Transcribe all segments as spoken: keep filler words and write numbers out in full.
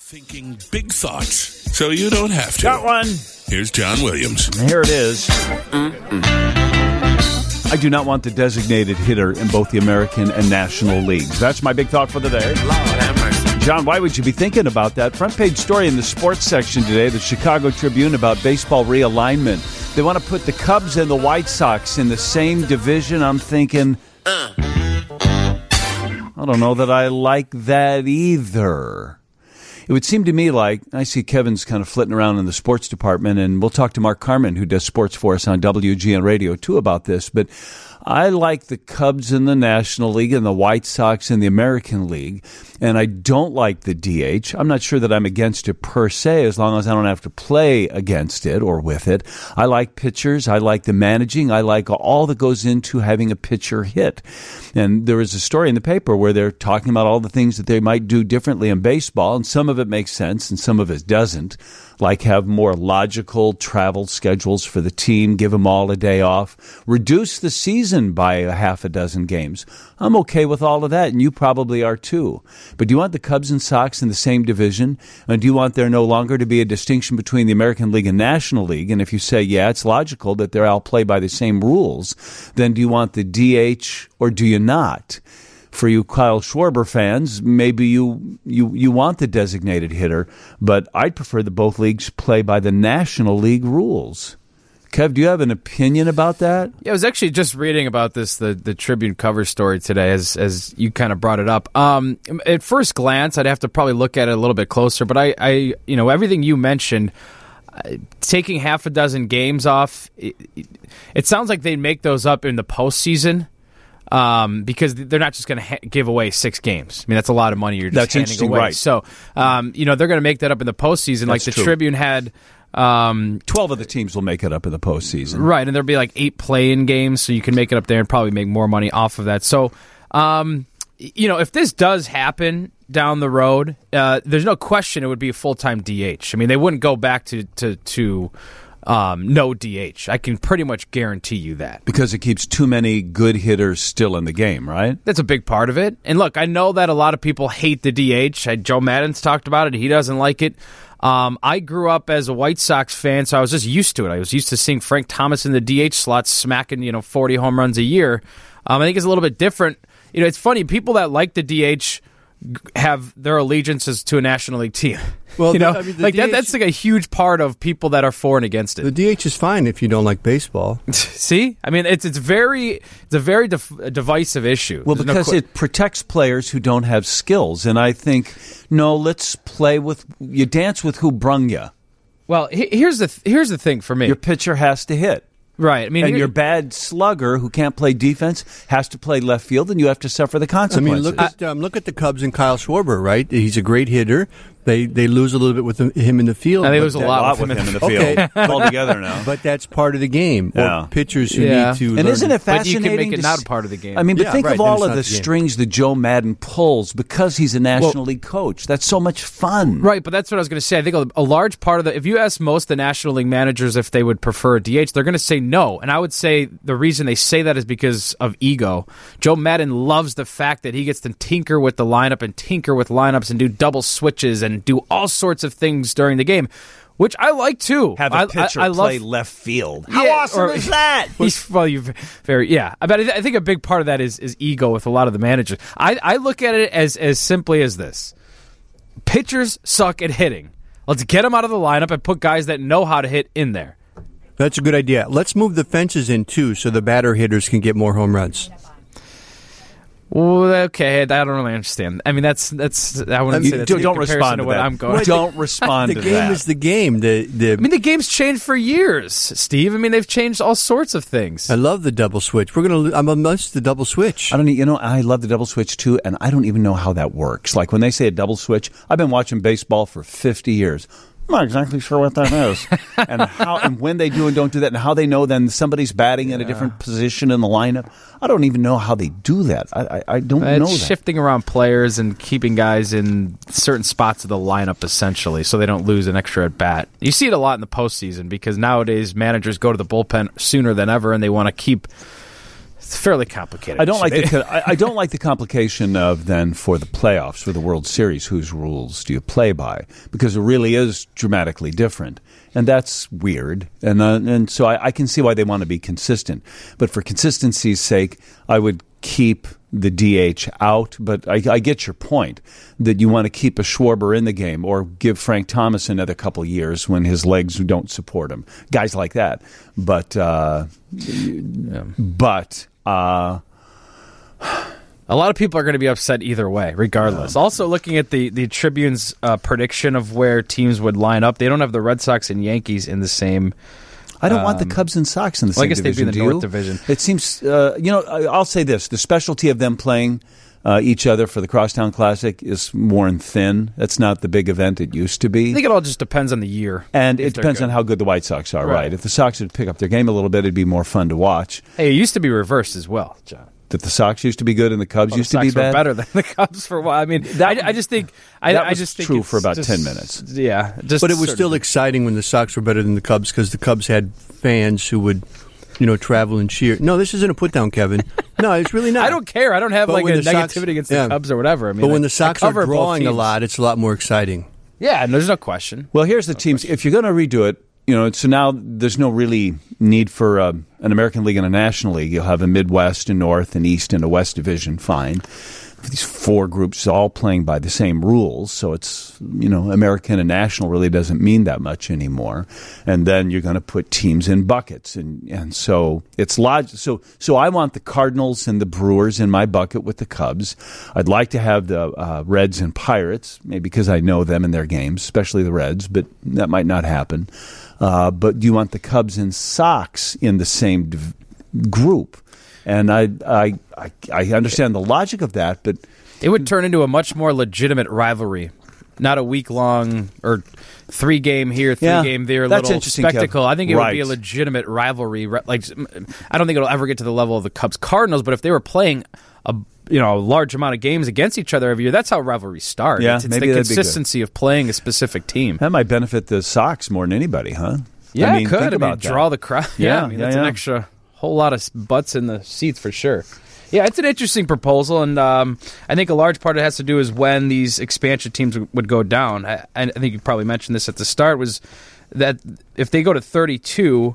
Thinking big thoughts, so you don't have to. Got one. Here's John Williams. Here it is. Mm-mm. I do not want the designated hitter in both the American and National Leagues. That's my big thought for the day. Lord have mercy. John, why would you be thinking about that? Front page story in the sports section today, the Chicago Tribune, about baseball realignment. They want to put the Cubs and the White Sox in the same division. I'm thinking, Uh. I don't know that I like that either. It would seem to me like, I see Kevin's kind of flitting around in the sports department, and we'll talk to Mark Carman, who does sports for us on W G N Radio, too, about this. But I like the Cubs in the National League and the White Sox in the American League, and I don't like the D H. I'm not sure that I'm against it per se, as long as I don't have to play against it or with it. I like pitchers. I like the managing. I like all that goes into having a pitcher hit. And there was a story in the paper where they're talking about all the things that they might do differently in baseball, and some of it makes sense and some of it doesn't, like have more logical travel schedules for the team, give them all a day off, reduce the season by a half a dozen games. I'm okay with all of that, and you probably are too. But do you want the Cubs and Sox in the same division? And do you want there no longer to be a distinction between the American League and National League? And if you say, yeah, it's logical that they're all play by the same rules, then do you want the D H or do you not? For you Kyle Schwarber fans, maybe you, you, you want the designated hitter, but I'd prefer that both leagues play by the National League rules. Kev, do you have an opinion about that? Yeah, I was actually just reading about this, the, the Tribune cover story today, as as you kind of brought it up. Um, at first glance, I'd have to probably look at it a little bit closer, but I, I you know, everything you mentioned, uh, taking half a dozen games off, it, it, it sounds like they'd make those up in the postseason. Um, because they're not just going to ha- give away six games. I mean, that's a lot of money you're just that's handing interesting, away. right. So, um, you know, they're going to make that up in the postseason. That's like the true. Tribune had... Um, Twelve of the teams will make it up in the postseason. Right, and there'll be like eight play-in games, so you can make it up there and probably make more money off of that. So, um, you know, if this does happen down the road, uh, there's no question it would be a full-time D H. I mean, they wouldn't go back to... to, to Um, no D H. I can pretty much guarantee you that. Because it keeps too many good hitters still in the game, right? That's a big part of it. And look, I know that a lot of people hate the D H. I, Joe Maddon's talked about it. He doesn't like it. Um, I grew up as a White Sox fan, so I was just used to it. I was used to seeing Frank Thomas in the D H slot smacking, you know, forty home runs a year. Um, I think it's a little bit different. You know, it's funny. People that like the D H have their allegiances to a National League team. Well, you know, the, I mean, the like D H, that, that's like a huge part of people that are for and against it. The D H is fine if you don't like baseball. See, I mean, it's it's very it's a very dif- divisive issue. Well, There's because no qu- it protects players who don't have skills, and I think no, let's play with you. Dance with who brung you. Well, he, here's the th- here's the thing for me. Your pitcher has to hit. Right. I mean, and here- your bad slugger who can't play defense has to play left field, and you have to suffer the I consequences. mean, look at um, look at the Cubs and Kyle Schwarber, right? He's a great hitter. They they lose a little bit with him in the field. And they but lose a that- lot with him in the Okay. field. All together now. But that's part of the game. Yeah. Or pitchers who Yeah. need to. And learn- isn't it But you fascinating? can make it to not s- a part of the game. I mean, but Yeah, think right, of then all it's of not the the game. strings that Joe Madden pulls because he's a National League coach. That's so much fun. Right, but that's what I was going to say. I think a, a large part of the, if you ask most of the National League managers if they would prefer a D H, they're going to say no. And I would say the reason they say that is because of ego. Joe Madden loves the fact that he gets to tinker with the lineup and tinker with lineups and do double switches and do all sorts of things during the game, which I like too. Have a I, pitcher I, I play love, left field. Yeah, How awesome or- is that? He's, well, you very yeah. But I, th- I think a big part of that is, is ego with a lot of the managers. I, I look at it as as simply as this: pitchers suck at hitting. Let's get them out of the lineup and put guys that know how to hit in there. That's a good idea. Let's move the fences in too, so the batter hitters can get more home runs. Well, okay, I don't really understand. I mean, that's that's. I wouldn't You say that's don't in don't comparison respond to to what that. I'm going. Don't respond The to game that. is the game. The the. I mean, the game's changed for years, Steve. I mean, they've changed all sorts of things. I love the double switch. We're gonna. I'm amongst the double switch. I don't, e- you know, I love the double switch too, and I don't even know how that works. Like when they say a double switch, I've been watching baseball for fifty years. I'm not exactly sure what that is, and how and when they do and don't do that, and how they know then somebody's batting in a different position in the lineup. I don't even know how they do that. I I, I don't It's know that. shifting around players and keeping guys in certain spots of the lineup, essentially, so they don't lose an extra at bat. You see it a lot in the postseason because nowadays managers go to the bullpen sooner than ever, and they want to keep It's fairly complicated. I don't like the I, I don't like the complication of then for the playoffs, for the World Series, whose rules do you play by? Because it really is dramatically different, and that's weird. And uh, and so I, I can see why they want to be consistent. But for consistency's sake, I would keep the D H out. But I, I get your point that you want to keep a Schwarber in the game or give Frank Thomas another couple years when his legs don't support him. Guys like that. But uh, yeah. but. Uh, A lot of people are going to be upset either way, regardless. Yeah. Also, looking at the, the Tribune's uh, prediction of where teams would line up, they don't have the Red Sox and Yankees in the same... I don't um, want the Cubs and Sox in the well, same I guess division. they'd be in the North Division. It seems, uh, you know, I'll say this. The specialty of them playing uh, each other for the Crosstown Classic is worn thin. That's not the big event it used to be. I think it all just depends on the year. And it depends on how good the White Sox are, right. right? If the Sox would pick up their game a little bit, it'd be more fun to watch. Hey, it used to be reversed as well, John. That the Sox used to be good and the Cubs well, used the to be Sox were bad? better than the Cubs for a while. I mean, that, I, I just think... I, that I was just think true for about just, ten minutes. Yeah. Just but it was still of, exciting when the Sox were better than the Cubs because the Cubs had fans who would... You know, travel and cheer. No, this isn't a put down, Kevin. No, it's really not. I don't care. I don't have but like a negativity Sox, against yeah. the Cubs or whatever. I mean, but when I, the Sox are drawing a lot, it's a lot more exciting. Yeah, and there's no question. Well, here's the no teams. Question. If you're going to redo it, you know, so now there's no really need for uh, an American League and a National League. You'll have a Midwest and North and East and a West division. Fine. These four groups all playing by the same rules, so it's, you know, American and National really doesn't mean that much anymore. And then you're going to put teams in buckets, and and so it's log- So so I want the Cardinals and the Brewers in my bucket with the Cubs. I'd like to have the uh, Reds and Pirates, maybe because I know them and their games, especially the Reds, but that might not happen. Uh, but do you want the Cubs and Sox in the same div- group? And I, I, I, I understand the logic of that, but it would turn into a much more legitimate rivalry, not a week long or three game here, three yeah, game there, that's little spectacle. Kev. I think it right. would be a legitimate rivalry. Like, I don't think it'll ever get to the level of the Cubs Cardinals, but if they were playing a you know a large amount of games against each other every year, that's how rivalries start. Yeah, it's it's maybe the that'd be consistency of playing a specific team. That might benefit the Sox more than anybody, huh? Yeah, I mean, it could. Think I about mean, that. draw the crowd. Yeah, yeah I mean, yeah, that's yeah. an extra whole lot of butts in the seats for sure. Yeah, it's an interesting proposal, and um, I think a large part of it has to do is when these expansion teams w- would go down. I, I think you probably mentioned this at the start, was that if they go to thirty-two,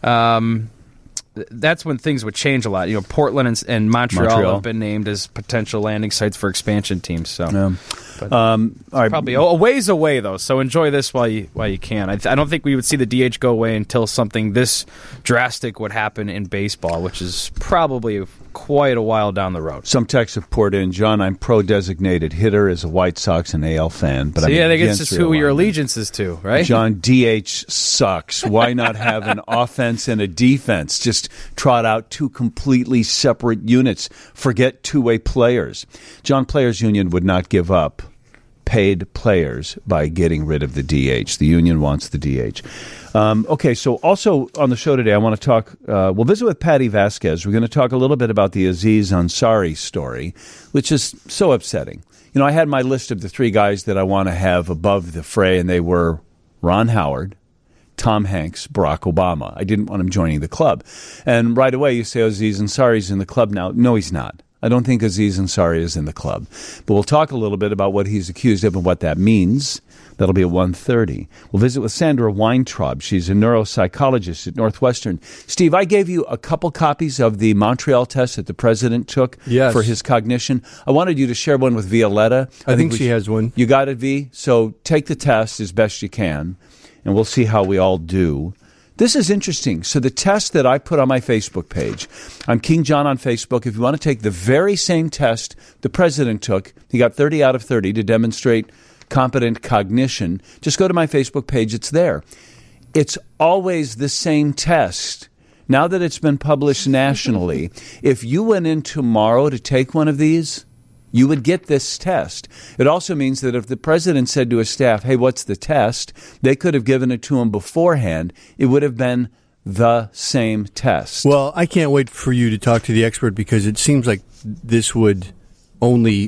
um, th- that's when things would change a lot. You know, Portland and, and Montreal, Montreal have been named as potential landing sites for expansion teams. So, Yeah. but Um, all right. probably a, a ways away though. So enjoy this while you while you can. I, th- I don't think we would see the D H go away until something this drastic would happen in baseball, which is probably quite a while down the road. Some texts have poured in. John, I'm pro-designated hitter as a White Sox and A L fan, but So I'm yeah, I think it's against just who your realignment. allegiance is to, right? John, D H sucks. Why not have an offense and a defense? Just trot out two completely separate units. Forget two-way players. John, Players Union would not give up paid players by getting rid of the D H. The union wants the D H. Um, okay, so also on the show today, I want to talk, uh, we'll visit with Patty Vasquez. We're going to talk a little bit about the Aziz Ansari story, which is so upsetting. You know, I had my list of the three guys that I want to have above the fray, and they were Ron Howard, Tom Hanks, Barack Obama. I didn't want him joining the club. And right away you say, oh, Aziz Ansari's in the club now. No, he's not. I don't think Aziz Ansari is in the club. But we'll talk a little bit about what he's accused of and what that means. That'll be at one thirty. We'll visit with Sandra Weintraub. She's a neuropsychologist at Northwestern. Steve, I gave you a couple copies of the Montreal test that the president took yes. for his cognition. I wanted you to share one with Violetta. I, I think, think we she sh- has one. You got it, V? So take the test as best you can, and we'll see how we all do. This is interesting. So the test that I put on my Facebook page, I'm King John on Facebook. If you want to take the very same test the president took, he got thirty out of thirty to demonstrate competent cognition. Just go to my Facebook page. It's there. It's always the same test. Now that it's been published nationally, if you went in tomorrow to take one of these, you would get this test. It also means that if the president said to his staff, hey, what's the test? They could have given it to him beforehand. It would have been the same test. Well, I can't wait for you to talk to the expert because it seems like this would only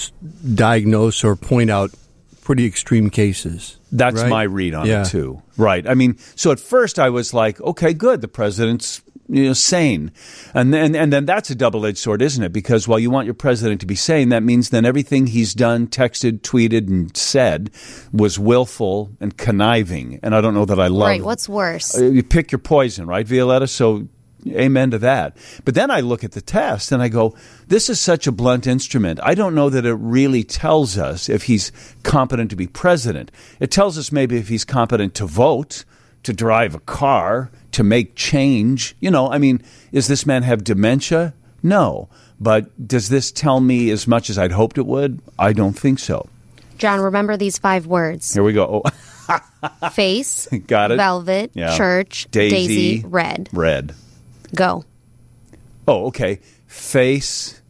diagnose or point out pretty extreme cases. That's right? my read on yeah. it, too. Right. I mean, so at first I was like, okay, good. The president's you know, sane. And then, and then that's a double-edged sword, isn't it? Because while you want your president to be sane, that means then everything he's done, texted, tweeted, and said was willful and conniving. And I don't know that I love Right, what's worse? Uh, You pick your poison, right, Violetta? So amen to that. But then I look at the test and I go, this is such a blunt instrument. I don't know that it really tells us if he's competent to be president. It tells us maybe if he's competent to vote, to drive a car, to make change. You know, I mean, does this man have dementia? No. But does this tell me as much as I'd hoped it would? I don't think so. John, remember these five words. Here we go. Oh, Face, got it. velvet, Yeah. church, Daisy, daisy, red. Red. Go. Oh, okay. Face,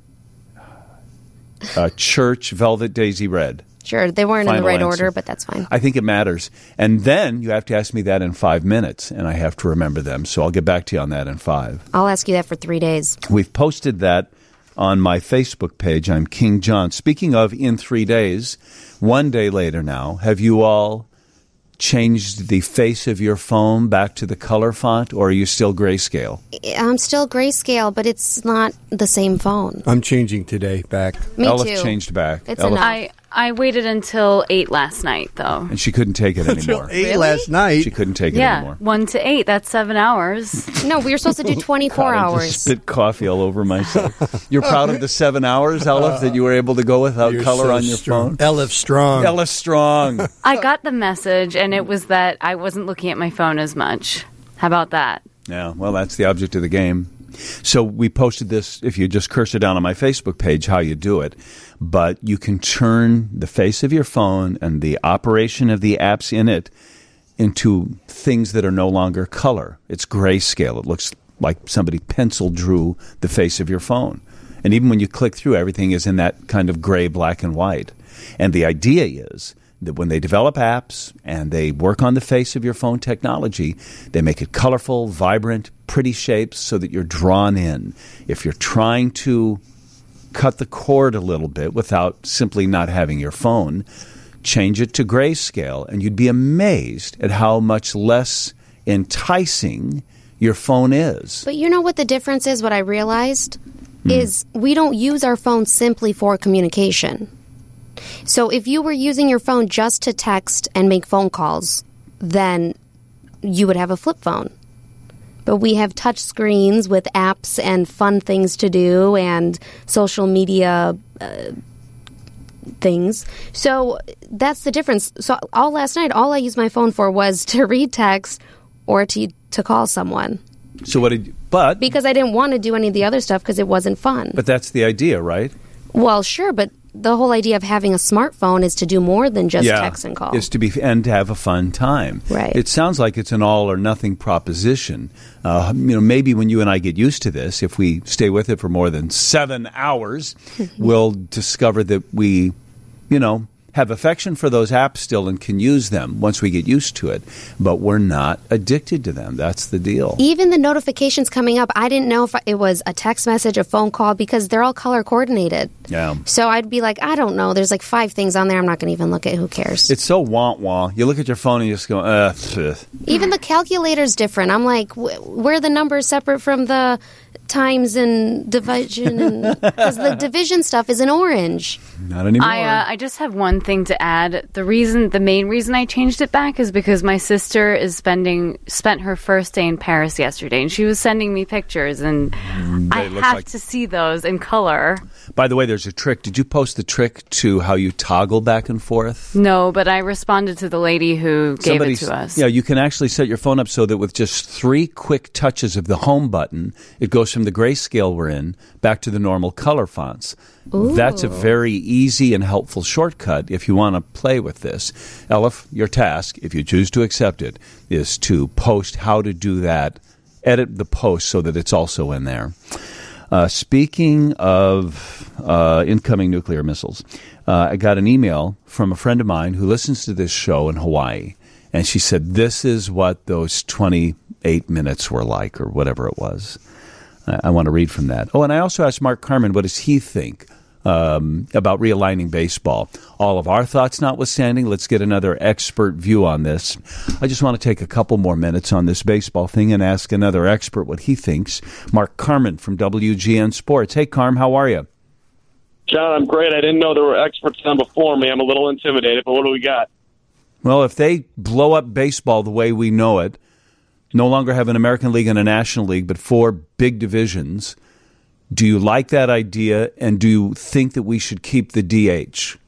uh, church, velvet, daisy, red. Sure, they weren't in Final the right answer. order, but that's fine. I think it matters. And then you have to ask me that in five minutes, and I have to remember them. So I'll get back to you on that in five. I'll ask you that for three days. We've posted that on my Facebook page. I'm King John. Speaking of in three days, one day later now, have you all changed the face of your phone back to the color font, or are you still grayscale? I'm still grayscale, but it's not the same phone. I'm changing today back. Me Elif too. changed back. It's Elif- enough. I, I waited until eight last night, though. And she couldn't take it Until anymore. eight Really? last night. She couldn't take it Yeah, anymore. one to eight. That's seven hours. No, we were supposed to do twenty-four God, I just hours. spit coffee all over myself. You're proud of the seven hours, Elif, that you were able to go without You're color so on your strong. phone? Elif Strong. Elif Strong. I got the message, and it was that I wasn't looking at my phone as much. How about that? Yeah, well, that's the object of the game. So we posted this, if you just cursor down on my Facebook page, how you do it. But you can turn the face of your phone and the operation of the apps in it into things that are no longer color. It's grayscale. It looks like somebody pencil drew the face of your phone. And even when you click through, everything is in that kind of gray, black, and white. And the idea is that when they develop apps and they work on the face of your phone technology, they make it colorful, vibrant, pretty shapes so that you're drawn in. If you're trying to cut the cord a little bit without simply not having your phone, change it to grayscale, and you'd be amazed at how much less enticing your phone is. But you know what the difference is? What I realized Hmm. is we don't use our phone simply for communication. So if you were using your phone just to text and make phone calls, then you would have a flip phone. But we have touch screens with apps and fun things to do and social media uh, things. So that's the difference. So all last night, all I used my phone for was to read text or to to call someone. So what did you, but Because I didn't want to do any of the other stuff because it wasn't fun. but that's the idea, right? Well, sure, but the whole idea of having a smartphone is to do more than just text and call. Is to be and to have a fun time. Right. It sounds like it's an all or nothing proposition. Uh, you know, maybe when you and I get used to this, if we stay with it for more than seven hours, we'll discover that we, you know, have affection for those apps still and can use them once we get used to it. But we're not addicted to them. That's the deal. Even the notifications coming up, I didn't know if it was a text message, a phone call, because they're all color coordinated. Yeah. So I'd be like, I don't know. There's like five things on there. I'm not going to even look at. Who cares? It's so wah-wah. You look at your phone and you just go, uh, pfft. Even the calculator's different. I'm like, wh- where are the numbers separate from the times and division? Because the division stuff is in orange. Not anymore. I uh, I just have one thing to add. The reason, the main reason I changed it back is because my sister is spending spent her first day in Paris yesterday, and she was sending me pictures, and I look have like- to see those in color. By the way, there's a trick. Did you post the trick to how you toggle back and forth? No, but I responded to the lady who gave it to us. Yeah, you can actually set your phone up so that with just three quick touches of the home button, it goes from the grayscale we're in back to the normal color fonts. That's a very easy and helpful shortcut if you want to play with this. Elif, your task, if you choose to accept it, is to post how to do that, edit the post so that it's also in there. Uh, speaking of uh, incoming nuclear missiles, uh, I got an email from a friend of mine who listens to this show in Hawaii, and she said, this is what those twenty-eight minutes were like, or whatever it was. I, I want to read from that. Oh, and I also asked Mark Carman, what does he think um, about realigning baseball. All of our thoughts notwithstanding, let's get another expert view on this. I just want to take a couple more minutes on this baseball thing and ask another expert what he thinks. Mark Carman from W G N Sports. Hey, Carm, how are you? John, I'm great. I didn't know there were experts on before me. I'm a little intimidated, but what do we got? Well, if they blow up baseball the way we know it, no longer have an American League and a National League, but four big divisions, do you like that idea, and do you think that we should keep the D H?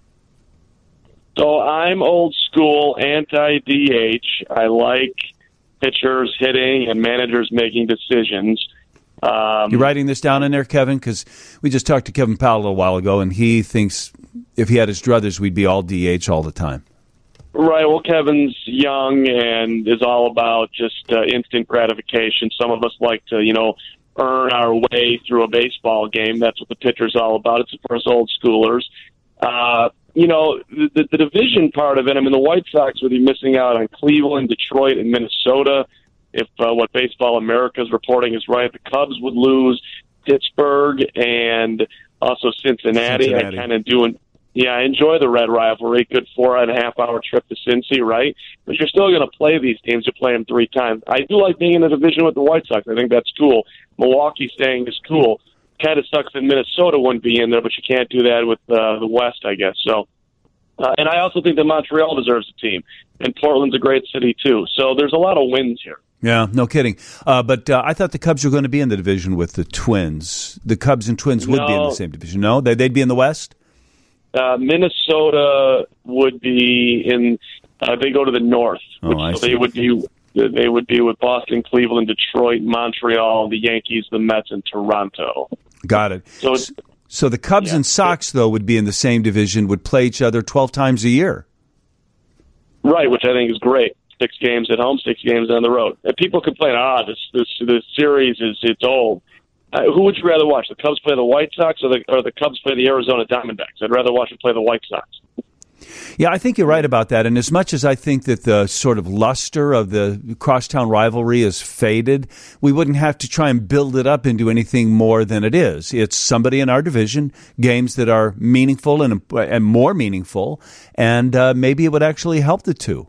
So I'm old school, anti-D H. I like pitchers hitting and managers making decisions. Um, you writing this down in there, Kevin? Because we just talked to Kevin Powell a little while ago, and he thinks if he had his druthers, we'd be all D H all the time. Right. Well, Kevin's young and is all about just uh, instant gratification. Some of us like to, you know, earn our way through a baseball game. That's what the pitcher's all about. It's for us old schoolers. Uh, you know, the, the division part of it, I mean, the White Sox would be missing out on Cleveland, Detroit, and Minnesota. If uh, what Baseball America is reporting is right, the Cubs would lose Pittsburgh and also Cincinnati. Cincinnati. I kind of do, yeah, I enjoy the red rivalry. Good four and a half hour trip to Cincy, right? But you're still going to play these teams. You play them three times. I do like being in the division with the White Sox. I think that's cool. Milwaukee staying is cool. Kind of sucks that Minnesota wouldn't be in there, but you can't do that with uh, the West, I guess. So, uh, and I also think that Montreal deserves a team, and Portland's a great city too. So there's a lot of wins here. Yeah, no kidding. Uh, but uh, I thought the Cubs were going to be in the division with the Twins. The Cubs and Twins would no. be in the same division. No, they, they'd be in the West. Uh, Minnesota would be in. Uh, they go to the North. Oh, which, I so see. they would be. They would be with Boston, Cleveland, Detroit, Montreal, the Yankees, the Mets, and Toronto. Got it. So, So, so the Cubs yeah. and Sox, though, would be in the same division, would play each other twelve times a year. right, which I think is great. Six games at home, six games on the road. And people complain, ah, this this this series is it's old. Uh, who would you rather watch? The Cubs play the White Sox, or the or the Cubs play the Arizona Diamondbacks? I'd rather watch them play the White Sox. Yeah, I think you're right about that. And as much as I think that the sort of luster of the crosstown rivalry is faded, we wouldn't have to try and build it up into anything more than it is. It's somebody in our division, games that are meaningful and and more meaningful, and uh, maybe it would actually help the two.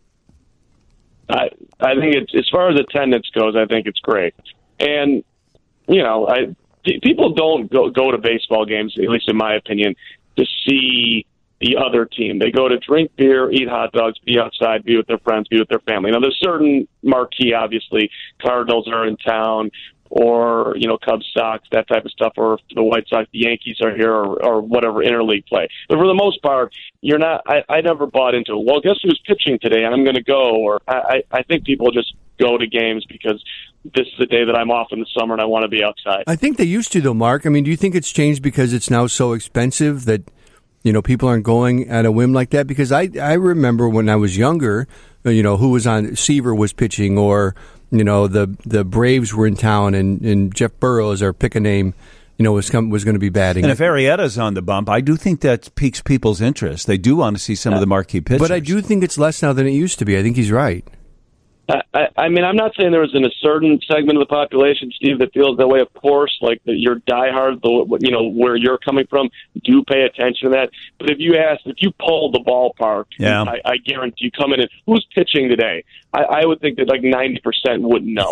I I think it's as far as attendance goes, I think it's great. And you know, I people don't go go to baseball games, at least in my opinion, to see the other team. They go to drink beer, eat hot dogs, be outside, be with their friends, be with their family. Now, there's certain marquee, obviously, Cardinals are in town, or, you know, Cubs, Sox, that type of stuff, or the White Sox, the Yankees are here, or, or whatever interleague play. But for the most part, you're not, I, I never bought into, well, guess who's pitching today? I'm going to go. Or I, I think people just go to games because this is the day that I'm off in the summer and I want to be outside. I think they used to, though, Mark. I mean, do you think it's changed because it's now so expensive that, you know, people aren't going at a whim like that? Because I, I remember when I was younger, you know, who was on, Seaver was pitching, or, you know, the the Braves were in town, and, and Jeff Burrows, or pick a name, you know, was come, was going to be batting. And if Arrieta's on the bump, I do think that piques people's interest. They do want to see some of the marquee pitchers. But I do think it's less now than it used to be. I think he's right. I, I mean, I'm not saying there isn't a certain segment of the population, Steve, that feels that way. Of course, like the, your diehard, the you know where you're coming from, do pay attention to that. But if you ask, if you polled the ballpark, yeah. I, I guarantee you come in and who's pitching today, I, I would think that like ninety percent wouldn't know.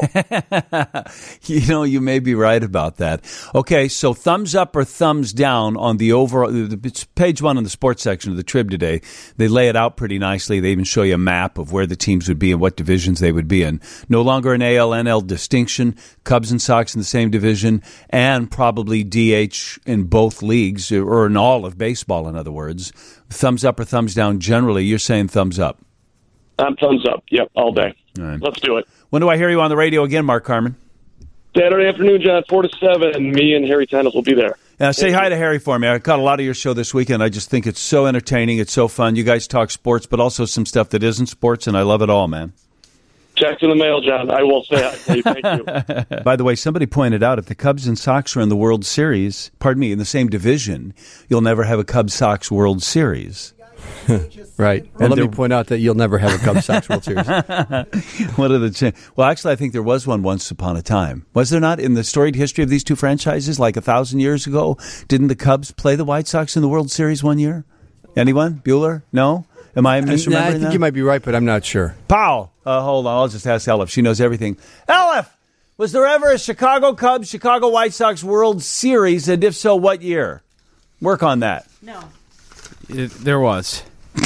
You know, you may be right about that. Okay, so thumbs up or thumbs down on the overall. It's page one on the sports section of the Trib today. They lay it out pretty nicely. They even show you a map of where the teams would be and what divisions they would be in. No longer an A L N L distinction. Cubs and Sox in the same division, and probably D H in both leagues, or in all of baseball, in other words. Thumbs up or thumbs down generally. You're saying thumbs up. I'm thumbs up. Yep, all day. All right. Let's do it. When do I hear you on the radio again, Mark Carman? Saturday afternoon, John, four to seven, and me and Harry Tennis will be there. Uh, say hi to Harry for me. I caught a lot of your show this weekend. I just think it's so entertaining. It's so fun. You guys talk sports, but also some stuff that isn't sports, and I love it all, man. Check's in the mail, John. I will say hi for you. Thank you. By the way, somebody pointed out if the Cubs and Sox are in the World Series, pardon me, in the same division, you'll never have a Cubs-Sox World Series. Right. Well, And let there- me point out that you'll never have a Cubs Sox World Series. What are the ch- Well, actually, I think there was one once upon a time. Was there not in the storied history of these two franchises, like a thousand years ago? Didn't the Cubs play the White Sox in the World Series one year? Anyone? Bueller? No? Am I misremembering Nah, I think that? you might be right, but I'm not sure. Pow! Uh, hold on, I'll just ask Elif. She knows everything. Elif! Was there ever a Chicago Cubs, Chicago White Sox World Series, and if so, what year? Work on that. No. It, there was.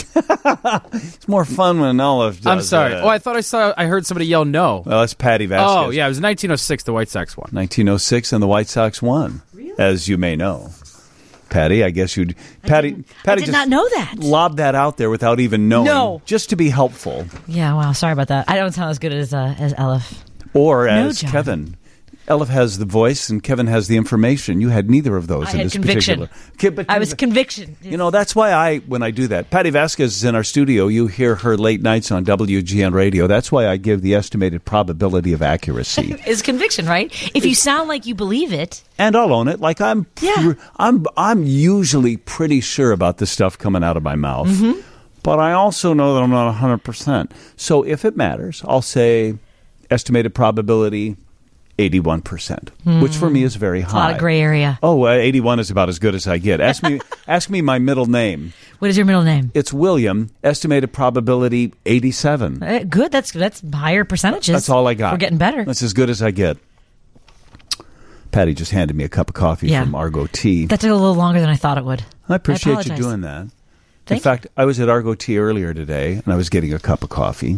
It's more fun when Elif does I'm sorry. it. Oh, I thought I saw. I heard somebody yell no. Well, that's Patty Vasquez. Oh, yeah. It was nineteen oh six. The White Sox won. nineteen oh six, and the White Sox won, really? As you may know. Patty, I guess you'd... Patty, didn't- Patty I did just not know that. lobbed that out there without even knowing. No. Just to be helpful. Yeah, wow. Sorry about that. I don't sound as good as uh, as Elif. Or No, as John. Kevin. Elif has the voice and Kevin has the information. You had neither of those I in had this conviction. particular... Ki- but I was conviction. You know, that's why I, when I do that, Patty Vasquez is in our studio. You hear her late nights on W G N Radio. That's why I give the estimated probability of accuracy. Is conviction, right? If you sound like you believe it. And I'll own it. Like I'm, Yeah. I'm, I'm usually pretty sure about the stuff coming out of my mouth. Mm-hmm. But I also know that I'm not one hundred percent. So if it matters, I'll say estimated probability eighty-one percent, which for me is very high. A lot of gray area. Oh, uh, eighty-one is about as good as I get. Ask me, ask me my middle name. What is your middle name? It's William. Estimated probability eighty-seven. Uh, good. That's that's higher percentages. That's all I got. We're getting better. That's as good as I get. Patty just handed me a cup of coffee Yeah. from Argo Tea. That took a little longer than I thought it would. I appreciate you apologize. doing that. In Thank fact, I was at Argo Tea earlier today, and I was getting a cup of coffee.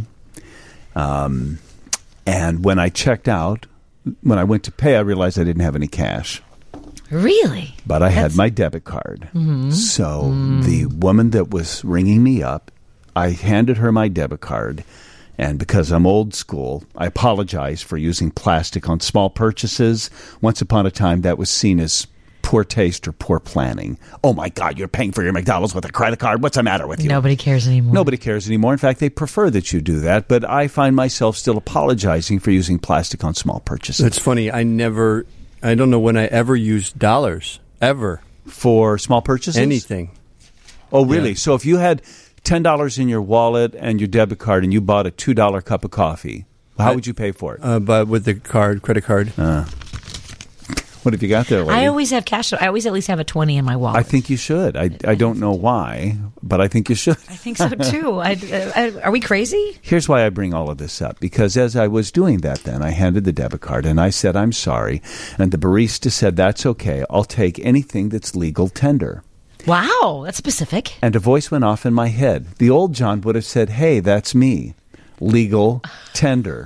Um, and when I checked out, when I went to pay, I realized I didn't have any cash. Really? But I had That's- my debit card. Mm-hmm. So Mm. the woman that was ringing me up, I handed her my debit card. And because I'm old school, I apologize for using plastic on small purchases. Once upon a time, that was seen as poor taste or poor planning. Oh, my God, you're paying for your McDonald's with a credit card? What's the matter with you? Nobody cares anymore. Nobody cares anymore. In fact, they prefer that you do that. But I find myself still apologizing for using plastic on small purchases. It's funny. I never, I don't know when I ever used dollars. Ever. For small purchases? Anything. Oh, really? Yeah. So if you had ten dollars in your wallet and your debit card and you bought a two dollar cup of coffee, how I- would you pay for it? Uh, but with the card, credit card. What have you got there, lady? I always have cash. I always at least have a twenty in my wallet. I think you should. I, I don't know why, but I think you should. I think so too. I, I, are we crazy? Here's why I bring all of this up. Because as I was doing that then, I handed the debit card and I said, I'm sorry. And the barista said, that's okay. I'll take anything that's legal tender. Wow, that's specific. And a voice went off in my head. The old John would have said, hey, that's me. Legal tender.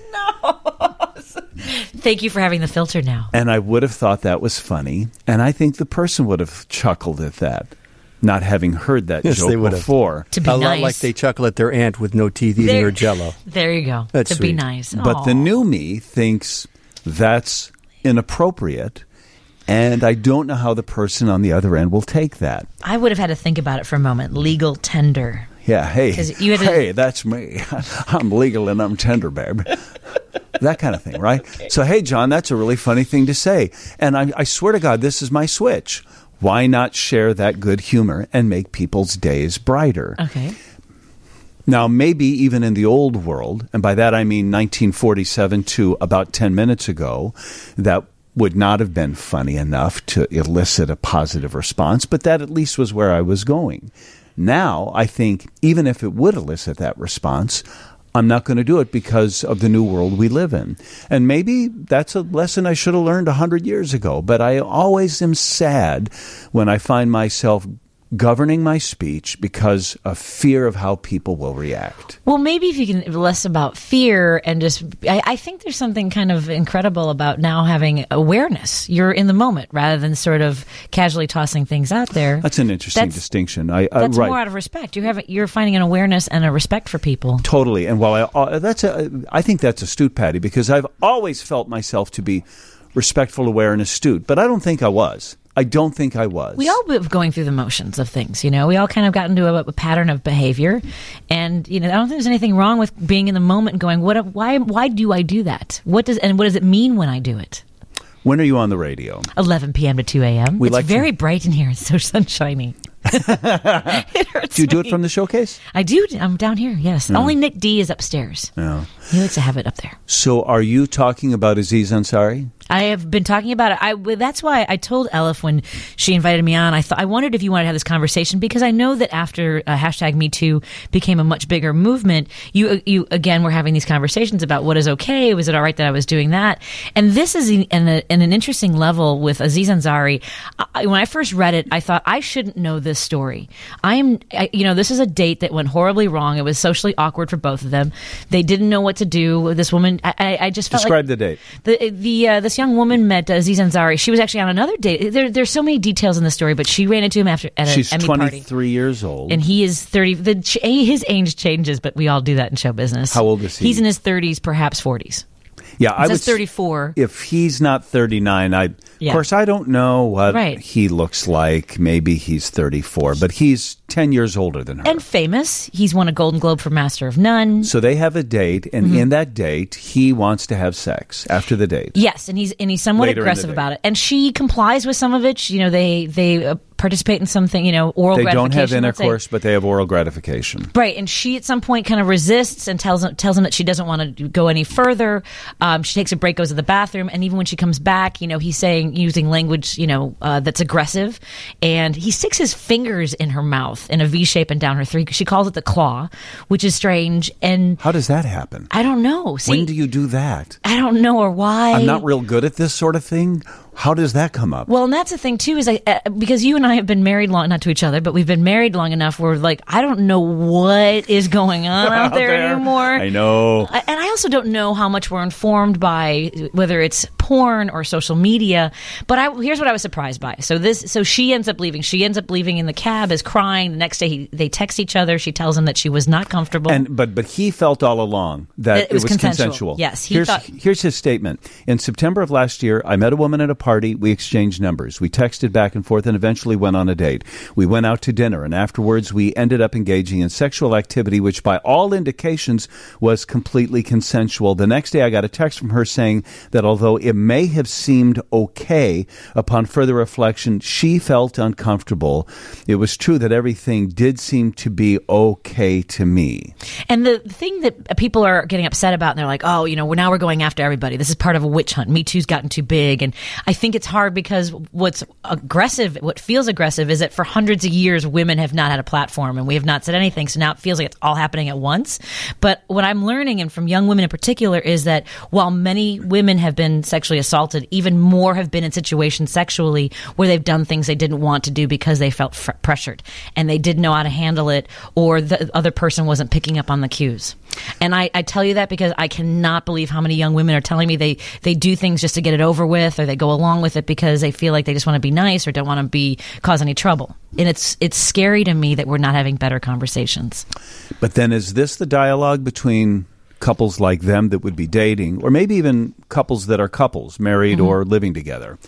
Thank you for having the filter now. And I would have thought that was funny. And I think the person would have chuckled at that, not having heard that Yes, joke they would have. before. To be A nice. lot like they chuckle at their aunt with no teeth eating There- her Jello. There you go. That's to be sweet. nice. But the Aw. new me thinks that's inappropriate. And I don't know how the person on the other end will take that. I would have had to think about it for a moment. Legal tender. Yeah, hey, 'Cause you had to- hey, that's me. I'm legal and I'm tender, babe. That kind of thing, right? So, hey, John, that's a really funny thing to say. And I, I swear to God, this is my switch. Why not share that good humor and make people's days brighter? Okay. Now, maybe even in the old world, and by that I mean nineteen forty-seven to about ten minutes ago, that would not have been funny enough to elicit a positive response, but that at least was where I was going. Now, I think even if it would elicit that response, I'm not going to do it because of the new world we live in. And maybe that's a lesson I should have learned one hundred years ago, but I always am sad when I find myself governing my speech because of fear of how people will react. Well, maybe if you can less about fear and just, I, I think there's something kind of incredible about now having awareness. You're in the moment rather than sort of casually tossing things out there. That's an interesting That's- distinction. I, uh, That's right. more out of respect. You have you're finding an awareness and a respect for people. Totally. And while I, uh, that's a, I think that's astute, Patty, because I've always felt myself to be respectful, aware, and astute, but I don't think I was. I don't think I was. We all live going through the motions of things, you know. We all kind of got into a, a pattern of behavior, and you know, I don't think there's anything wrong with being in the moment and going, "What? Why? Why do I do that? What does and what does it mean when I do it?" When are you on the radio? eleven p.m. to two a.m. We It's like to- very bright in here. It's so sunshiny. it hurts Do you do me. it from the showcase? I do. I'm down here, yes. Only Nick D is upstairs. No. He likes to have it up there. So are you talking about Aziz Ansari? I have been talking about it. I, that's why I told Elif when she invited me on, I thought I wondered if you wanted to have this conversation, because I know that after uh, hashtag Me Too became a much bigger movement, you you again were having these conversations about what is okay. Was it all right that I was doing that? And this is in, in, a, in an interesting level with Aziz Ansari. I, when I first read it, I thought I shouldn't know this story. I am, I, you know, this is a date that went horribly wrong. It was socially awkward for both of them. They didn't know what to do. This woman, I, I, I just felt Describe like the date. The the uh, this young woman met uh, Aziz Ansari. She was actually on another date. There, there's so many details in the story, but she ran into him after at an She's Emmy party. twenty-three years old. And he is thirty. The, his age changes, but we all do that in show business. How old is he? He's in his thirties, perhaps forties. Yeah, I It was says thirty-four. If he's not thirty-nine, I Yeah. of course I don't know what Right. he looks like. Maybe he's thirty-four, but he's ten years older than her. And famous. He's won a Golden Globe for Master of None. So they have a date, and Mm-hmm. in that date, he wants to have sex after the date. Yes, and he's and he's somewhat Later in the aggressive day. about it. And she complies with some of it. She- You know, they they uh, participate in something. You know, oral They don't have gratification, let's say. intercourse, but they have oral gratification. Right, and she at some point kind of resists and tells him, tells him that she doesn't want to go any further. Um, she takes a break, goes to the bathroom, and even when she comes back, you know, he's saying using language, you know, uh, that's aggressive, and he sticks his fingers in her mouth in a V shape and down her three. She calls it the claw, which is strange, and How does that happen? I don't know. See, when do you do that? I don't know or why. I'm not real good at this sort of thing. How does that come up? Well, and that's the thing too, is I, uh, because you and I have been married long, not to each other, but we've been married long enough where like, I don't know what is going on out there, anymore. I know. I- And I also don't know how much we're informed by whether it's porn or social media. But I, here's what I was surprised by. So this, so she ends up leaving. She ends up leaving in the cab, is crying. The next day, he, they text each other. She tells him that she was not comfortable. And but but he felt all along that It was consensual. consensual. Yes, he here's, thought- here's his statement. In September of last year, I met a woman at a party. We exchanged numbers. We texted back and forth and eventually went on a date. We went out to dinner, and afterwards we ended up engaging in sexual activity, which by all indications was completely consensual. The next day I got a text from her saying that although it may have seemed okay, upon further reflection, she felt uncomfortable. It was true that everything did seem to be okay to me. And the thing that people are getting upset about, and they're like, oh, you know, we're now we're going after everybody. This is part of a witch hunt. Me Too's gotten too big. And I think it's hard because what's aggressive, what feels aggressive, is that for hundreds of years, women have not had a platform and we have not said anything. So now it feels like it's all happening at once. But what I'm learning, and from young women in particular, is that while many women have been sexually assaulted, even more have been in situations sexually where they've done things they didn't want to do because they felt fr- pressured and they didn't know how to handle it, or the other person wasn't picking up on the cues. And I, I tell you that because I cannot believe how many young women are telling me they, they do things just to get it over with, or they go along with it because they feel like they just want to be nice or don't want to be cause any trouble. And it's it's scary to me that we're not having better conversations. But then is this the dialogue between couples like them that would be dating, or maybe even couples that are couples, married Mm-hmm. or living together?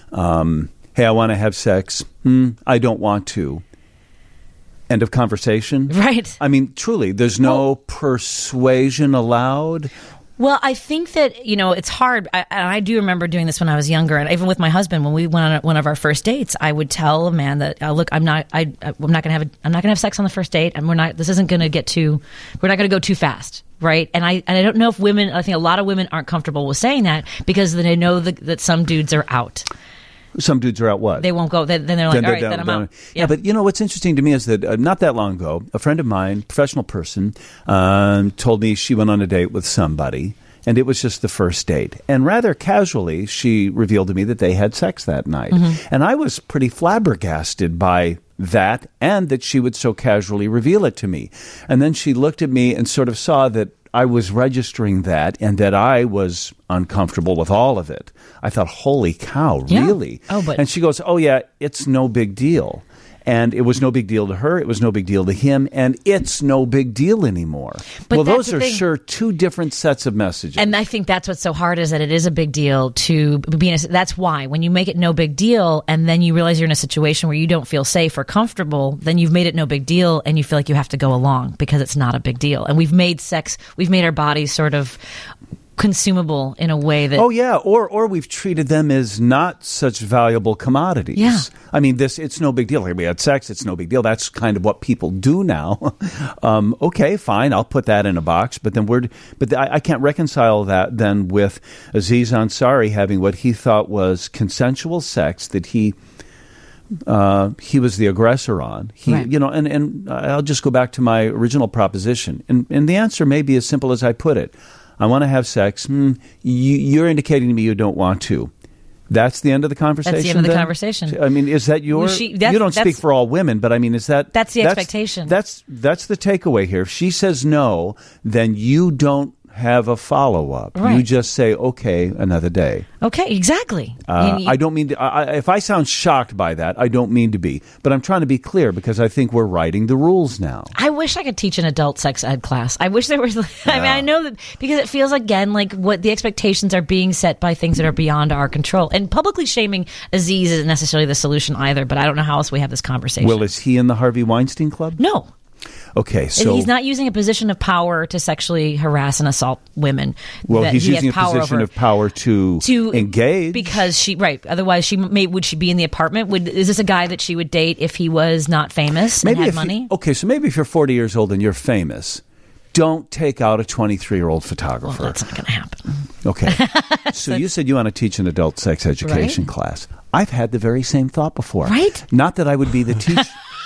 Um, hey, I want to have sex. Hmm, I don't want to. End of conversation. Right. I mean, truly, there's no persuasion allowed. Well, I think that, you know, it's hard. I, and I do remember doing this when I was younger, and even with my husband, when we went on one of our first dates, I would tell a man that, uh, look, I'm not, I, I'm not going to have, a, I'm not going to have sex on the first date, and we're not. This isn't going to get too, we're not going to go too fast, right? And I, and I don't know if women. I think a lot of women aren't comfortable with saying that because they know that, that some dudes are out. Some dudes are out what? They won't go. Then then they're like, Then all they're right, down- then I'm down- out. Yeah, but you know what's interesting to me is that uh, not that long ago, a friend of mine, professional person, um, told me she went on a date with somebody, and it was just the first date. And rather casually, she revealed to me that they had sex that night. Mm-hmm. And I was pretty flabbergasted by that, and that she would so casually reveal it to me. And then she looked at me and sort of saw that I was registering that and that I was uncomfortable with all of it. I thought, holy cow, Yeah. really? Oh, but- And she goes, oh, yeah, it's no big deal. And it was no big deal to her. It was no big deal to him. And it's no big deal anymore. But well, that's those the are thing. sure two different sets of messages. And I think that's what's so hard, is that it is a big deal to be in a, that's why when you make it no big deal and then you realize you're in a situation where you don't feel safe or comfortable, then you've made it no big deal and you feel like you have to go along because it's not a big deal. And we've made sex, we've made our bodies sort of consumable in a way that. Oh yeah, or or we've treated them as not such valuable commodities. Yeah. I mean, this it's no big deal. We had sex; it's no big deal. That's kind of what people do now. um, okay, fine, I'll put that in a box. But then we're but I, I can't reconcile that then with Aziz Ansari having what he thought was consensual sex that he. Uh, he was the aggressor on. He, Right. you know, and, and I'll just go back to my original proposition. And, and the answer may be as simple as I put it. I want to have sex. Mm, you, you're indicating to me you don't want to. That's the end of the conversation. That's the end of the then? conversation. I mean, is that your? Well, she- that's- you don't speak that's- for all women, but I mean, is that That's the expectation. That's that's the takeaway here. If she says no, then you don't have a follow up. You Right. just say, okay, another day. Okay, exactly. Uh, You- you- I don't mean to, I, I- if I sound shocked by that, I don't mean to be, but I'm trying to be clear because I think we're writing the rules now. I wish I could teach an adult sex ed class. I wish there was. I mean, I know that because it feels again like what the expectations are being set by things that are beyond our control. And publicly shaming Aziz isn't necessarily the solution either. But I don't know how else we have this conversation. Well, is he in the Harvey Weinstein Club? no. Okay, so He's not using a position of power to sexually harass and assault women. well, that he's he has using a power position over. of power to, to engage because she right. Otherwise, she may would she be in the apartment? Would is this a guy that she would date if he was not famous and had if money? You, okay, so maybe if you're forty years old and you're famous, don't take out a twenty-three-year-old Well, photographer. that's not going to happen. Okay. So you said you want to teach an adult sex education Right. class. I've had the very same thought before. Right? Not that I would be the teacher.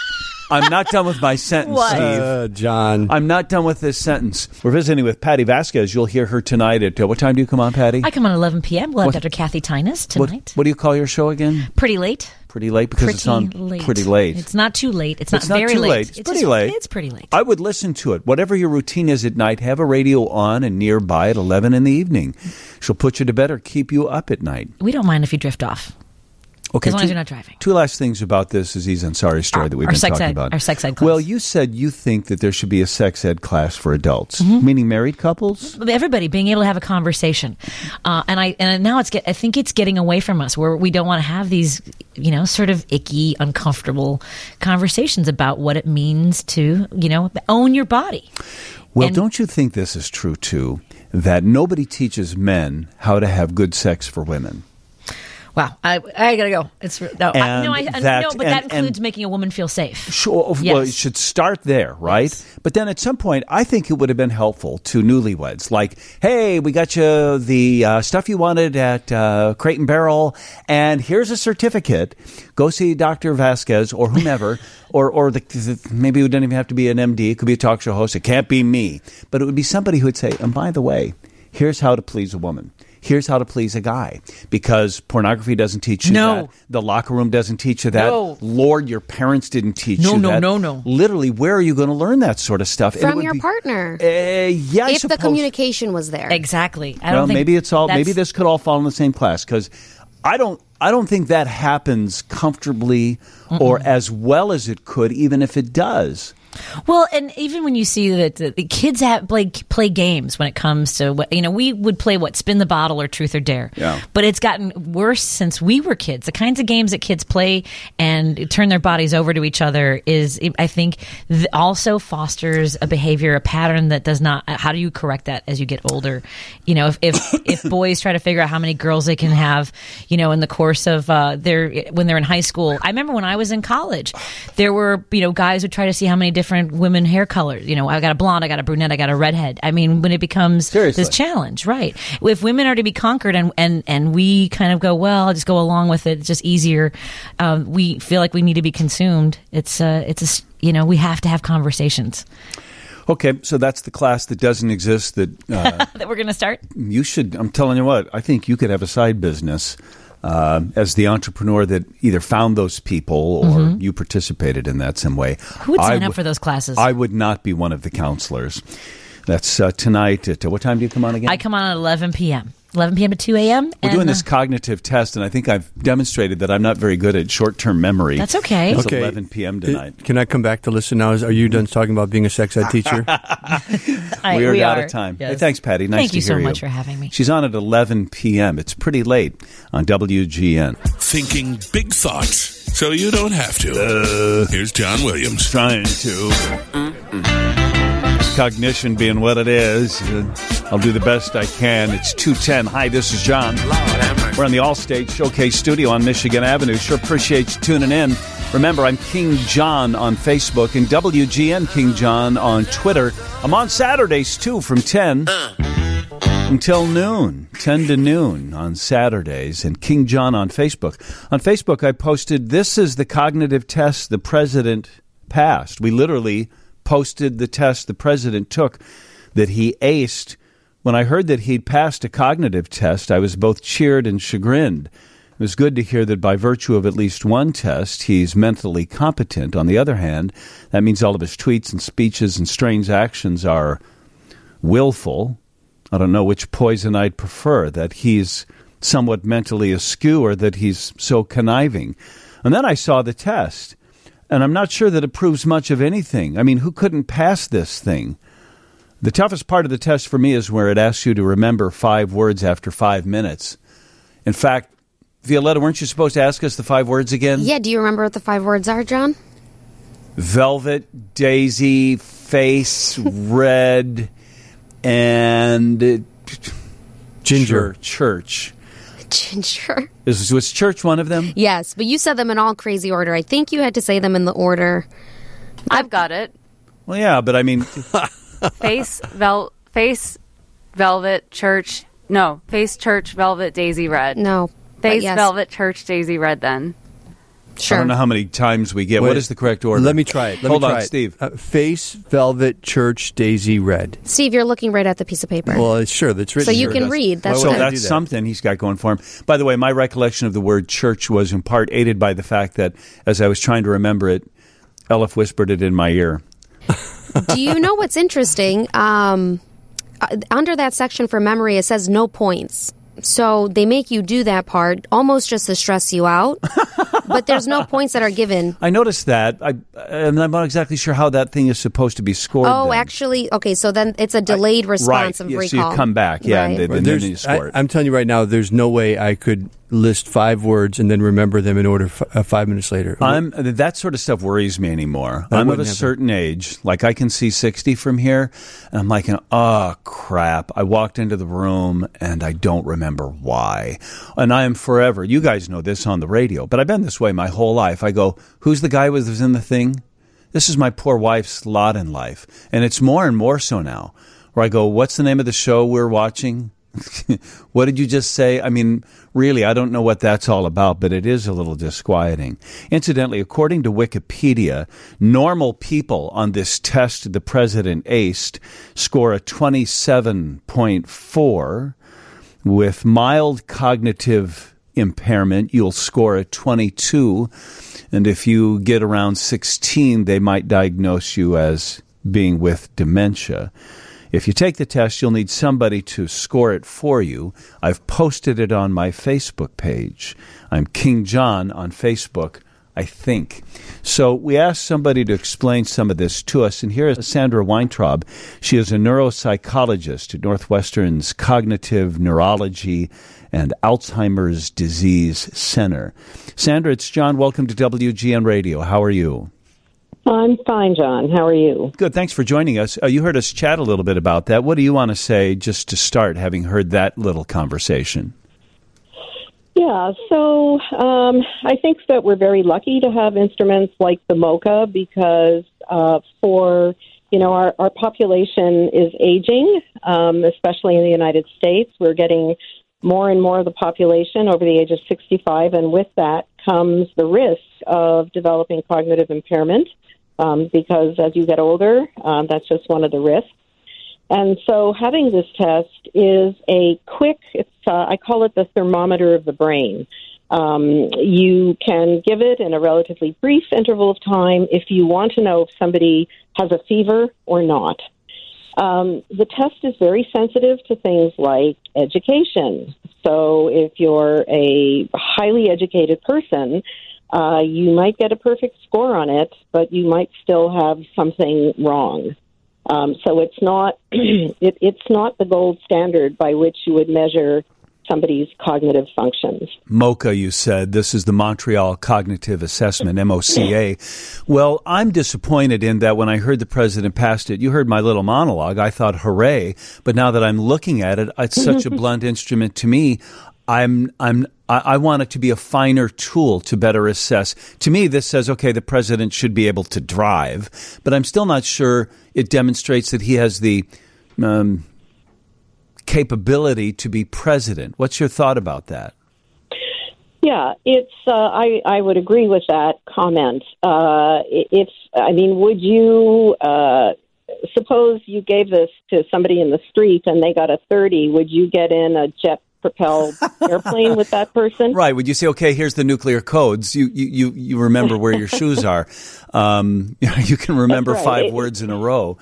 I'm not done with my sentence, What? Steve. Uh, John. I'm not done with this sentence. We're visiting with Patty Vasquez. You'll hear her tonight at, uh, what time do you come on, Patty? I come on eleven p.m. We'll have What- Doctor Kathy Tynas what, tonight. what do you call your show again? Pretty late. Pretty late because Pretty it's on late. pretty late. It's not too late. It's, It's not not very too late. late. It's pretty just- late. It's pretty late. I would listen to it. Whatever your routine is at night, have a radio on and nearby at eleven in the evening. She'll put you to bed or keep you up at night. we don't mind if you drift off. Okay, As long two, as you're not driving. Two last things about this Aziz Ansari story Our- that we've our been sex talking ed- about. our sex ed class. Well, you said you think that there should be a sex ed class for adults, Mm-hmm. meaning married couples? Everybody being able to have a conversation, uh, and I and now it's get. I think it's getting away from us where we don't want to have these, you know, sort of icky, uncomfortable conversations about what it means to, you know, own your body. Well, And- don't you think this is true, too, that nobody teaches men how to have good sex for women? Wow, I, I gotta go. It's no, I, And no, I, that- no, but and- that includes and- making a woman feel safe. Sure. Well, Yes. it should start there, right? Yes. But then at some point, I think it would have been helpful to newlyweds. Like, hey, we got you the uh, stuff you wanted at uh, Crate and Barrel, and here's a certificate. Go see Doctor Vasquez or whomever, or or the, the maybe it doesn't even have to be an M D. It could be a talk show host. It can't be me, but it would be somebody who would say, and by the way, here's how to please a woman. Here's how to please a guy, because pornography doesn't teach you No. that. The locker room doesn't teach you that. No. Lord, your parents didn't teach No, you no, that. no, no. Literally, where are you going to learn that sort of stuff? And it From would your be- partner. Uh, yeah, I if the suppose. communication was there. Exactly. I Well, don't think maybe it's all. that's- Maybe this could all fall in the same class because I don't. I don't think that happens comfortably or as well as it could, even if it does. Well, and even when you see that the, the kids have play play games when it comes to what you know, we would play what spin the bottle or truth or dare. Yeah. But it's gotten worse since we were kids. The kinds of games that kids play and turn their bodies over to each other is, I think, th- also fosters a behavior, a pattern that does not. How do you correct that as you get older? You know, if if, if boys try to figure out how many girls they can have, you know, in the course of uh, their when they're in high school. I remember when I was in college, there were you know guys who try to see how many different women hair colors. You know, I got a blonde, I got a brunette, I got a redhead. I mean, when it becomes Seriously. this challenge, right? If women are to be conquered and and and we kind of go, well, I'll just go along with it. It's just easier. Um, we feel like we need to be consumed. It's uh, it's a s- you know, we have to have conversations Okay, so that's the class that doesn't exist. That uh, that we're going to start. you should. I'm telling you what. I think you could have a side business. Uh, as the entrepreneur that either found those people or you participated in that some way. Who would I sign up w- for those classes? I would not be one of the counselors. That's uh, tonight at, uh, what time do you come on again? I come on at eleven p.m. eleven p.m. to two a.m. We're and, doing this uh, cognitive test, and I think I've demonstrated that I'm not very good at short-term memory. That's okay. It's Okay. eleven p.m. tonight. Can I come back to listen now? Is- Are you done talking about being a sex ed teacher? I- we are we out are. of time. Yes. Hey, thanks, Patty. Nice Thank to you so hear much for having me. She's on at eleven p.m. It's pretty late on W G N. Thinking big thoughts so you don't have to. Here's John Williams. Trying to. Cognition being what it is, uh, I'll do the best I can. It's two ten. Hi, this is John. We're on the Allstate Showcase Studio on Michigan Avenue. Sure appreciate you tuning in. Remember, I'm King John on Facebook and W G N King John on Twitter. I'm on Saturdays, too, from ten until noon, ten to noon on Saturdays, and King John on Facebook. On Facebook, I posted, this is the cognitive test the president passed. We literally posted the test the president took that he aced. When I heard that he'd passed a cognitive test, I was both cheered and chagrined. It was good to hear that by virtue of at least one test, he's mentally competent. On the other hand, that means all of his tweets and speeches and strange actions are willful. I don't know which poison I'd prefer, that he's somewhat mentally askew or that he's so conniving. And then I saw the test, and I'm not sure that it proves much of anything. I mean, who couldn't pass this thing? The toughest part of the test for me is where it asks you to remember five words after five minutes. In fact, Violetta, weren't you supposed to ask us the five words again? Yeah, do you remember what the five words are, John? Velvet, daisy, face, red, and uh, ginger. Church. Ginger. Is, was church one of them? Yes, but you said them in all crazy order. I think you had to say them in the order. I've got it. Well, yeah, but I mean... Face, vel, face, velvet, church. No, face, church, velvet, daisy, red. No. Face, yes. velvet, church, daisy, red, then. Sure. I don't know how many times we get. Wait, what is the correct order? Let me try it. Let Hold me try on, it. Steve. Uh, face, velvet, church, daisy, red. Steve, you're looking right at the piece of paper. Well, it's sure, that's written So you here. can That's- read. That's Why So would I good. do that's that? something he's got going for him. By the way, my recollection of the word church was in part aided by the fact that as I was trying to remember it, Elif whispered it in my ear. Do you know what's interesting? Um, uh, under that section for memory, it says no points. So they make you do that part almost just to stress you out. But there's no points that are given. I noticed that. I, and I'm not exactly sure how that thing is supposed to be scored. Oh, then. actually, okay, so then it's a delayed response right. of Yeah, recall. so you come back, yeah, and Right. then, and then you score it. I, I'm telling you right now, there's no way I could list five words and then remember them in order f- uh, five minutes later. I'm that sort of stuff worries me anymore. I I'm of a wouldn't have certain age. Like I can see sixty from here, and I'm like, oh crap! I walked into the room and I don't remember why. And I am forever. You guys know this on the radio, but I've been this way my whole life. I go, who's the guy who was in the thing? This is my poor wife's lot in life, and it's more and more so now. Where I go, what's the name of the show we're watching? What did you just say? I mean, really, I don't know what that's all about, but it is a little disquieting. Incidentally, according to Wikipedia, normal people on this test the president aced score a twenty-seven point four. With mild cognitive impairment, you'll score a twenty-two. And if you get around sixteen, they might diagnose you as being with dementia. If you take the test, you'll need somebody to score it for you. I've posted it on my Facebook page. I'm King John on Facebook, I think. So we asked somebody to explain some of this to us, and here is Sandra Weintraub. She is a neuropsychologist at Northwestern's Cognitive Neurology and Alzheimer's Disease Center. Sandra, it's John. Welcome to W G N Radio. How are you? I'm fine, John. How are you? Good. Thanks for joining us. Uh, you heard us chat a little bit about that. What do you want to say just to start, having heard that little conversation? Yeah, so um, I think that we're very lucky to have instruments like the MoCA because uh, for, you know, our, our population is aging, um, especially in the United States. We're getting more and more of the population over the age of sixty-five, and with that comes the risk of developing cognitive impairment. Um, because as you get older, um, that's just one of the risks. And so having this test is a quick, it's, uh, I call it the thermometer of the brain. Um, you can give it in a relatively brief interval of time if you want to know if somebody has a fever or not. Um, the test is very sensitive to things like education. So if you're a highly educated person, Uh, you might get a perfect score on it, but you might still have something wrong. Um, so it's not it, it's not the gold standard by which you would measure somebody's cognitive functions. MoCA, you said. This is the Montreal Cognitive Assessment, M O C A. Well, I'm disappointed in that when I heard the president passed it, you heard my little monologue, I thought, hooray. But now that I'm looking at it, it's such a blunt instrument to me. I'm, I'm, I, I want it to be a finer tool to better assess. To me, this says, okay, the president should be able to drive, but I'm still not sure it demonstrates that he has the, um, capability to be president. What's your thought about that? Yeah, it's. Uh, I I would agree with that comment. Uh, it's. I mean, would you uh, suppose you gave this to somebody in the street and they got a thirty? Would you get in a jet-propelled airplane with that person? Right. Would you say, okay, here's the nuclear codes. You you you, you remember where your shoes are. Um, you can remember right. five it, words in a row.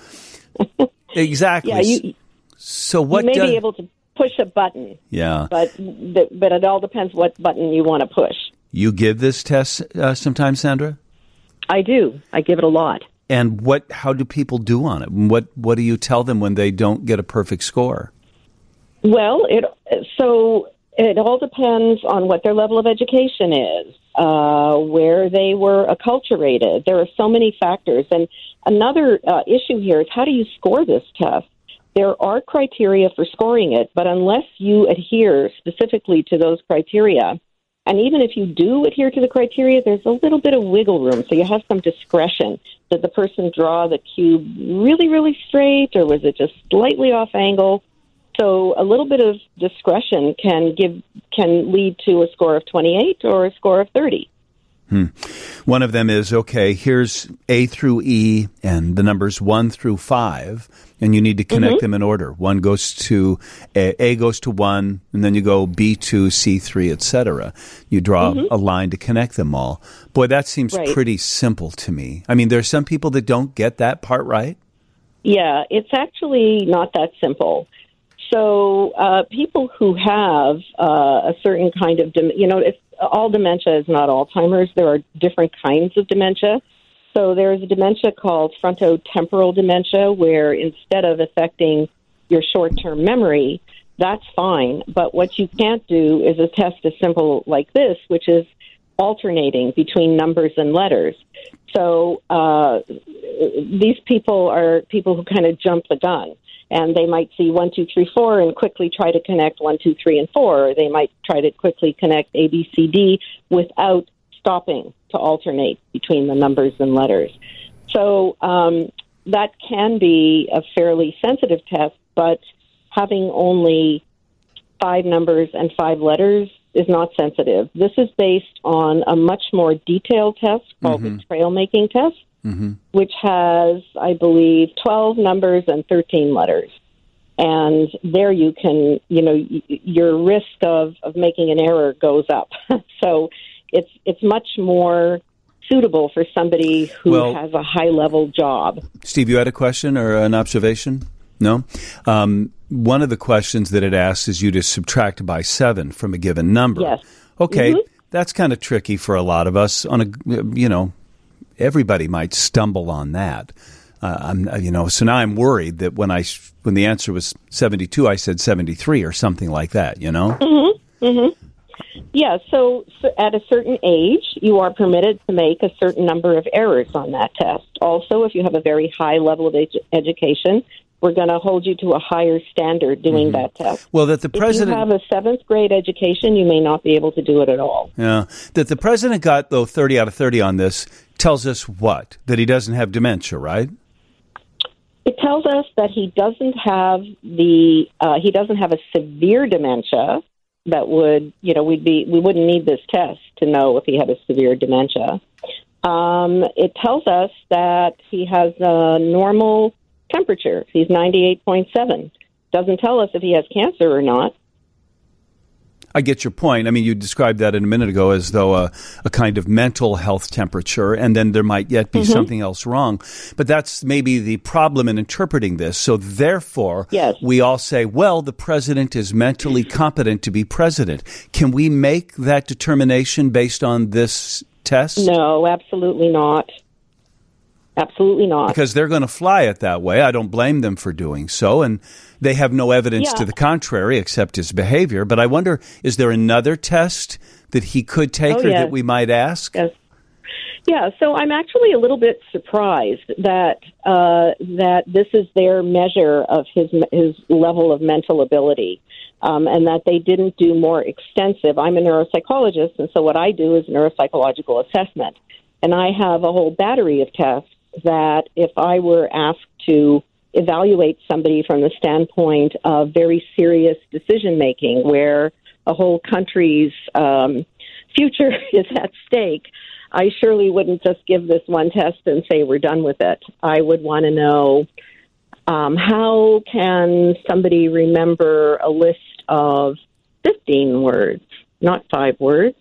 Exactly. Yeah. You, So what? You may does, be able to push a button. Yeah. But but it all depends what button you want to push. You give this test uh, sometimes, Sandra? I do. I give it a lot. And what? How do people do on it? What What do you tell them when they don't get a perfect score? Well, it so it all depends on what their level of education is, uh, where they were acculturated. There are so many factors. And another uh, issue here is, how do you score this test? There are criteria for scoring it, but unless you adhere specifically to those criteria, and even if you do adhere to the criteria, there's a little bit of wiggle room, so you have some discretion. Did the person draw the cube really, really straight, or was it just slightly off angle? So a little bit of discretion can give can lead to a score of twenty-eight or a score of thirty. Hmm. One of them is, okay, here's A through E and the numbers one through five, and you need to connect mm-hmm. them in order. One goes to, A, A goes to one, and then you go B two, C three, et cetera. You draw mm-hmm. a line to connect them all. Boy, that seems right. pretty simple to me. I mean, there are some people that don't get that part right. Yeah, it's actually not that simple. So uh, people who have uh, a certain kind of, dem- you know, if all dementia is not Alzheimer's, there are different kinds of dementia. So there's a dementia called frontotemporal dementia, where instead of affecting your short-term memory, that's fine. But what you can't do is a test as simple like this, which is alternating between numbers and letters. So uh, these people are people who kind of jump the gun. And they might see one, two, three, four, and quickly try to connect one, two, three, and four. Or they might try to quickly connect A, B, C, D without stopping to alternate between the numbers and letters. So um, that can be a fairly sensitive test, but having only five numbers and five letters is not sensitive. This is based on a much more detailed test called mm-hmm. the trail-making test. Mm-hmm. Which has, I believe, twelve numbers and thirteen letters. And there you can, you know, y- your risk of, of making an error goes up. So it's it's much more suitable for somebody who well, has a high-level job. Steve, you had a question or an observation? No? Um, one of the questions that it asks is you to subtract by seven from a given number. Yes. Okay, mm-hmm. That's kind of tricky for a lot of us on a, you know, everybody might stumble on that. Uh, I'm, you know, so now I'm worried that when I when the answer was seventy-two, I said seventy-three or something like that. You know. Mm-hmm. Mm-hmm. Yeah. So, so at a certain age, you are permitted to make a certain number of errors on that test. Also, if you have a very high level of ed- education, we're going to hold you to a higher standard doing mm-hmm. that test. Well, that the president, if you have a seventh grade education, you may not be able to do it at all. Yeah, that the president got though thirty out of thirty on this tells us what? That he doesn't have dementia, right? It tells us that he doesn't have the uh, he doesn't have a severe dementia that would, you know, we'd be we wouldn't need this test to know if he had a severe dementia. Um, it tells us that he has a normal temperature. He's ninety-eight point seven. Doesn't tell us if he has cancer or not. I get your point. I mean, you described that in a minute ago as though a, a kind of mental health temperature, and then there might yet be mm-hmm. something else wrong. But that's maybe the problem in interpreting this. So therefore, yes. we all say, well, the president is mentally competent to be president. Can we make that determination based on this test? No, absolutely not. Absolutely not. Because they're going to fly it that way. I don't blame them for doing so. And they have no evidence Yeah. to the contrary except his behavior. But I wonder, is there another test that he could take Oh, or yes. that we might ask? Yes. Yeah, so I'm actually a little bit surprised that uh, that this is their measure of his his level of mental ability, um, and that they didn't do more extensive. I'm a neuropsychologist, and so what I do is neuropsychological assessment, and I have a whole battery of tests that if I were asked to evaluate somebody from the standpoint of very serious decision making, where a whole country's um, future is at stake, I surely wouldn't just give this one test and say we're done with it. I would want to know um, how can somebody remember a list of fifteen words, not five words?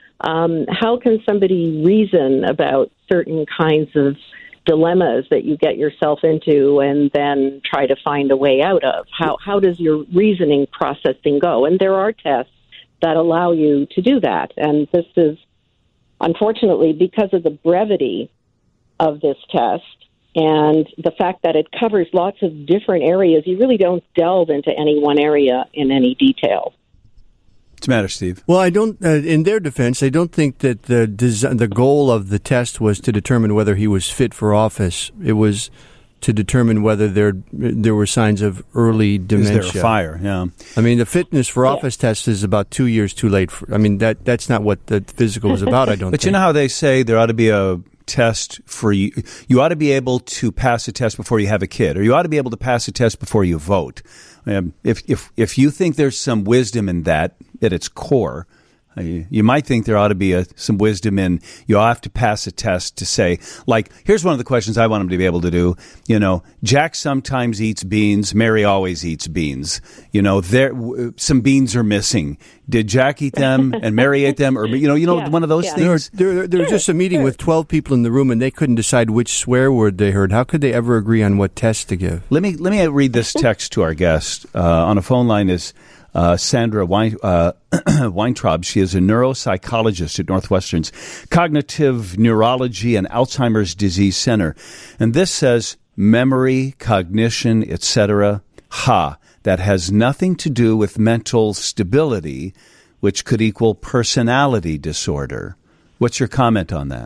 Um, how can somebody reason about certain kinds of dilemmas that you get yourself into and then try to find a way out of? How how does your reasoning processing go? And there are tests that allow you to do that. And this is, unfortunately, because of the brevity of this test and the fact that it covers lots of different areas, you really don't delve into any one area in any detail. What's the matter, Steve? Well, I don't. Uh, in their defense, I don't think that the desi- the goal of the test was to determine whether he was fit for office. It was to determine whether there there were signs of early dementia. Is there a fire? Yeah. I mean, the fitness for office test is about two years too late. For, I mean, that that's not what the physical was about. I don't. But think. you know how they say there ought to be a test for you. You ought to be able to pass a test before you have a kid, or you ought to be able to pass a test before you vote. Um, if if if you think there's some wisdom in that at its core, uh, you, you might think there ought to be a, some wisdom in you have to pass a test to say, like, here's one of the questions I want them to be able to do. You know, Jack sometimes eats beans. Mary always eats beans. You know, there w- some beans are missing. Did Jack eat them and Mary ate them, or you know, you know, Yeah, one of those yeah. There, things. there, there was just a meeting with twelve people in the room, and they couldn't decide which swear word they heard. How could they ever agree on what test to give? Let me let me read this text to our guest. Uh, on a phone line is uh, Sandra Wein, uh, Weintraub. She is a neuropsychologist at Northwestern's Cognitive Neurology and Alzheimer's Disease Center. And this says memory, cognition, et cetera. Ha, that has nothing to do with mental stability, which could equal personality disorder. What's your comment on that?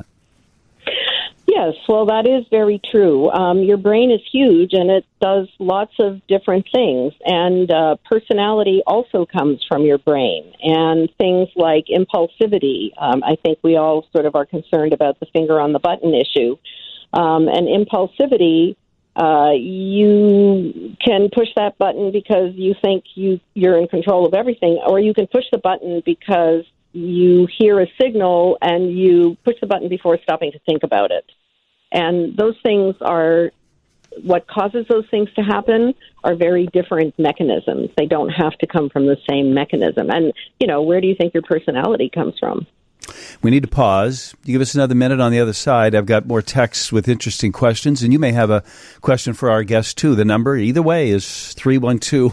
Yes, well, that is very true. Um, your brain is huge, and it does lots of different things. And uh, personality also comes from your brain. And things like impulsivity. Um, I think we all sort of are concerned about the finger on the button issue. Um, and impulsivity, uh, you can push that button because you think you, you're in control of everything, or you can push the button because you hear a signal and you push the button before stopping to think about it. And those things are, what causes those things to happen are very different mechanisms. They don't have to come from the same mechanism. And, you know, where do you think your personality comes from? We need to pause. You give us another minute on the other side. I've got more texts with interesting questions, and you may have a question for our guest, too. The number, either way, is three one two.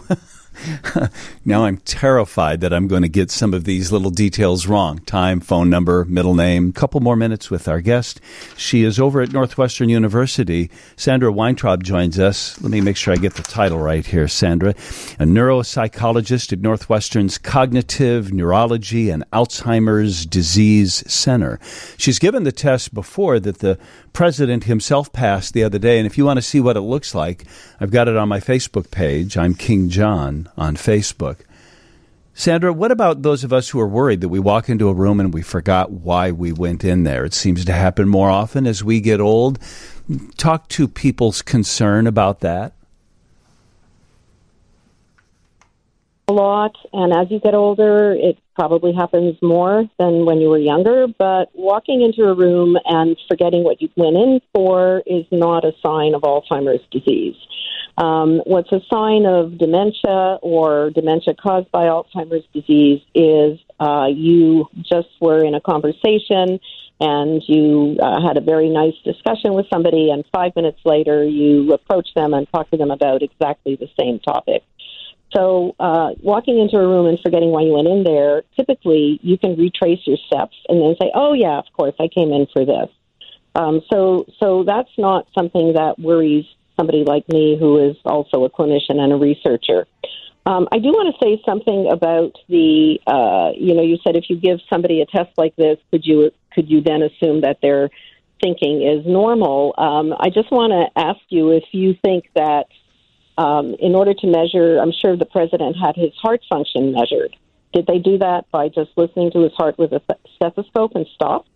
Now I'm terrified that I'm going to get some of these little details wrong. Time, phone number, middle name. Couple more minutes with our guest. She is over at Northwestern University. Sandra Weintraub joins us. Let me make sure I get the title right here, Sandra. A neuropsychologist at Northwestern's Cognitive Neurology and Alzheimer's Disease Center. She's given the test before that the president himself passed the other day, and if you want to see what it looks like, I've got it on my Facebook page. I'm King John on Facebook. Sandra, what about those of us who are worried that we walk into a room and we forgot why we went in there? It seems to happen more often as we get old. Talk to people's concern about that. A lot, and as you get older, it probably happens more than when you were younger, but walking into a room and forgetting what you went in for is not a sign of Alzheimer's disease. Um, what's a sign of dementia or dementia caused by Alzheimer's disease is uh, you just were in a conversation and you uh, had a very nice discussion with somebody, and five minutes later you approach them and talk to them about exactly the same topic. So uh, walking into a room and forgetting why you went in there, typically you can retrace your steps and then say, oh, yeah, of course, I came in for this. Um, so, so that's not something that worries somebody like me, who is also a clinician and a researcher. Um, I do want to say something about the, uh, you know, you said if you give somebody a test like this, could you could you then assume that their thinking is normal? Um, I just want to ask you if you think that um, in order to measure, I'm sure the president had his heart function measured. Did they do that by just listening to his heart with a stethoscope and stop?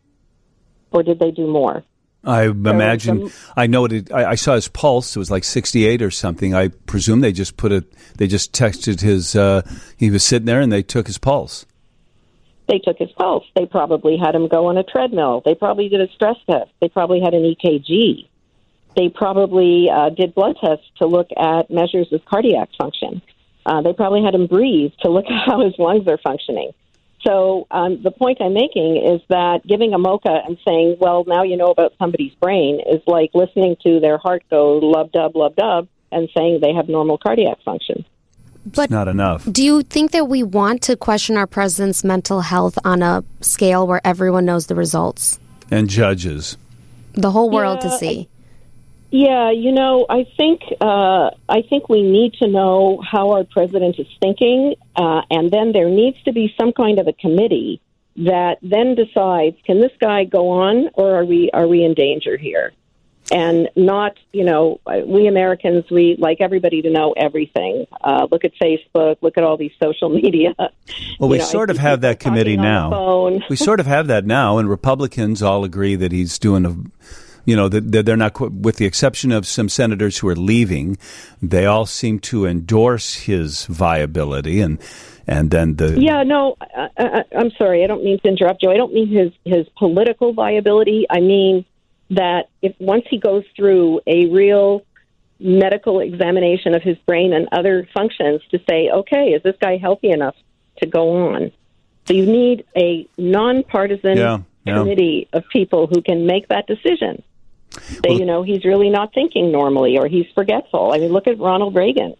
Or did they do more? I imagine. Some, I know it. I, I saw his pulse. It was like sixty-eight or something. I presume they just put it. They just texted his. Uh, he was sitting there, and they took his pulse. They took his pulse. They probably had him go on a treadmill. They probably did a stress test. They probably had an E K G. They probably uh, did blood tests to look at measures of cardiac function. Uh, they probably had him breathe to look at how his lungs are functioning. So um, the point I'm making is that giving a mocha and saying, well, now you know about somebody's brain is like listening to their heart go lub-dub, lub-dub, and saying they have normal cardiac function. But it's not enough. Do you think that we want to question our president's mental health on a scale where everyone knows the results? And judges. The whole world yeah, to see. Yeah, you know, I think uh, I think we need to know how our president is thinking, uh, and then there needs to be some kind of a committee that then decides: can this guy go on, or are we are we in danger here? And not, you know, we Americans, we like everybody to know everything. Uh, look at Facebook, look at all these social media. Well, we you know, sort of have that committee now. We sort of have that now, and Republicans all agree that he's doing a. You know, they're not, with the exception of some senators who are leaving, they all seem to endorse his viability, and and then the yeah, no, I, I, I'm sorry, I don't mean to interrupt you. I don't mean his his political viability. I mean that if once he goes through a real medical examination of his brain and other functions to say, okay, is this guy healthy enough to go on? So you need a nonpartisan yeah, yeah. committee of people who can make that decision. Say, Well, you know, he's really not thinking normally, or he's forgetful. I mean, look at Ronald Reagan.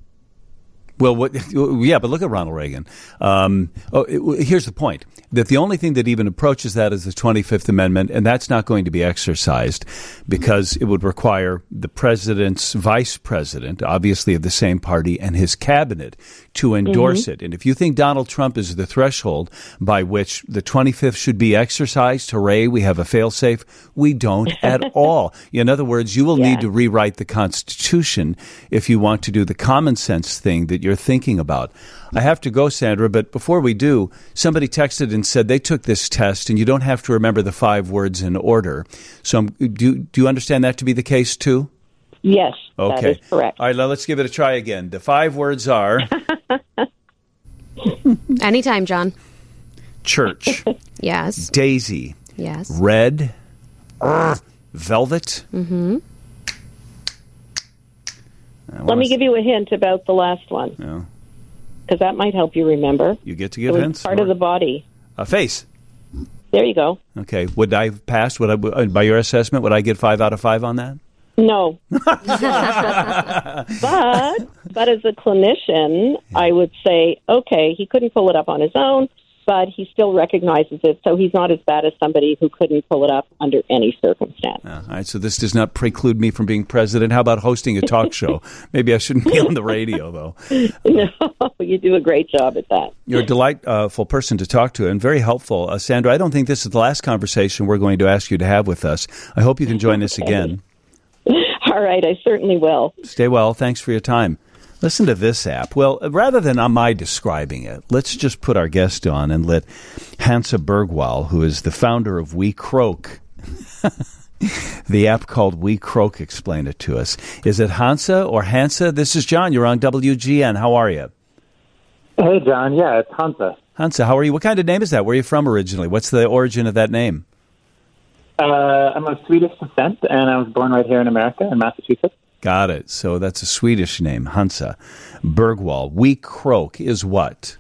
Well, what, yeah, but look at Ronald Reagan. Um, oh, it, here's the point, that the only thing that even approaches that is the twenty-fifth Amendment, and that's not going to be exercised because it would require the president's vice president, obviously of the same party, and his cabinet to endorse mm-hmm. it. And if you think Donald Trump is the threshold by which the twenty-fifth should be exercised, hooray, we have a fail-safe, we don't at all. In other words, you will yeah. need to rewrite the Constitution if you want to do the common sense thing that you're thinking about. I have to go, Sandra, but before we do, somebody texted and said they took this test and you don't have to remember the five words in order. So um, do, do you understand that to be the case too? Yes, okay. That is correct. All right, now let's give it a try again. The five words are... Anytime, John. Church. Yes. Daisy. Yes. Red. Velvet. Mm-hmm. Let me give you a hint about the last one. Yeah. Because that might help you remember. You get to give it was hints? part or? of the body. A face. There you go. Okay. Would I have passed? Would I, by your assessment, would I get five out of five on that? No. but, but as a clinician, I would say, okay, he couldn't pull it up on his own, but he still recognizes it, so he's not as bad as somebody who couldn't pull it up under any circumstance. Uh, all right, so this does not preclude me from being president. How about hosting a talk show? Maybe I shouldn't be on the radio, though. No, you do a great job at that. You're a delightful person to talk to and very helpful. Uh, Sandra, I don't think this is the last conversation we're going to ask you to have with us. I hope you can join okay. us again. All right, I certainly will. Stay well. Thanks for your time. Listen to this app. Well, rather than on my describing it, let's just put our guest on and let Hansa Bergwall, who is the founder of We Croak, the app called We Croak, explain it to us. Is it Hansa or Hansa? This is John. You're on W G N. How are you? Hey, John. Yeah, it's Hansa. Hansa, how are you? What kind of name is that? Where are you from originally? What's the origin of that name? Uh, I'm of Swedish descent, and I was born right here in America, in Massachusetts. Got it. So that's a Swedish name, Hansa Bergwall. We Croak is what?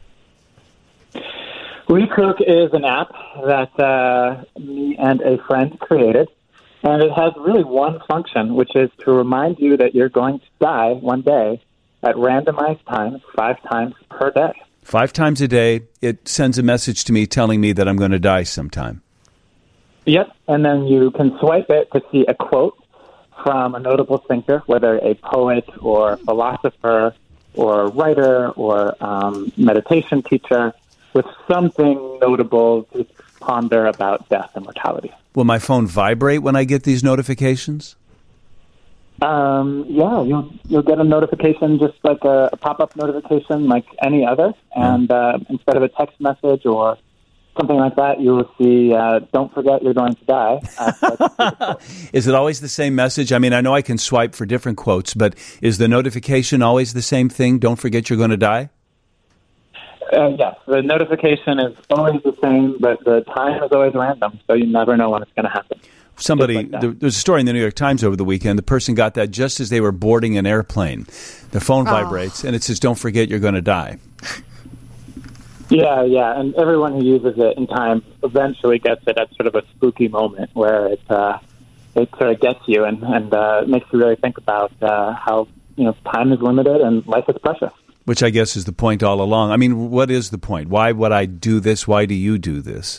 We Croak is an app that uh, me and a friend created, and it has really one function, which is to remind you that you're going to die one day at randomized times, five times per day. Five times a day, it sends a message to me telling me that I'm going to die sometime. Yep, and then you can swipe it to see a quote from a notable thinker, whether a poet or philosopher or writer or um, meditation teacher, with something notable to ponder about death and mortality. Will my phone vibrate when I get these notifications? Um, yeah, you'll you'll get a notification, just like a, a pop-up notification, like any other. And uh, instead of a text message or something like that, you will see, uh, don't forget you're going to die. Uh, Is it always the same message? I mean, I know I can swipe for different quotes, but is the notification always the same thing? Don't forget you're going to die? Uh, yes, the notification is always the same, but the time is always random, so you never know when it's going to happen. Somebody, like there, there's a story in the New York Times over the weekend. The person got that just as they were boarding an airplane. Their phone Oh. vibrates, and it says, don't forget you're going to die. Yeah, yeah, and everyone who uses it in time eventually gets it at sort of a spooky moment where it uh, it sort of gets you and and uh, makes you really think about uh, how you know time is limited and life is precious. Which I guess is the point all along. I mean, what is the point? Why would I do this? Why do you do this?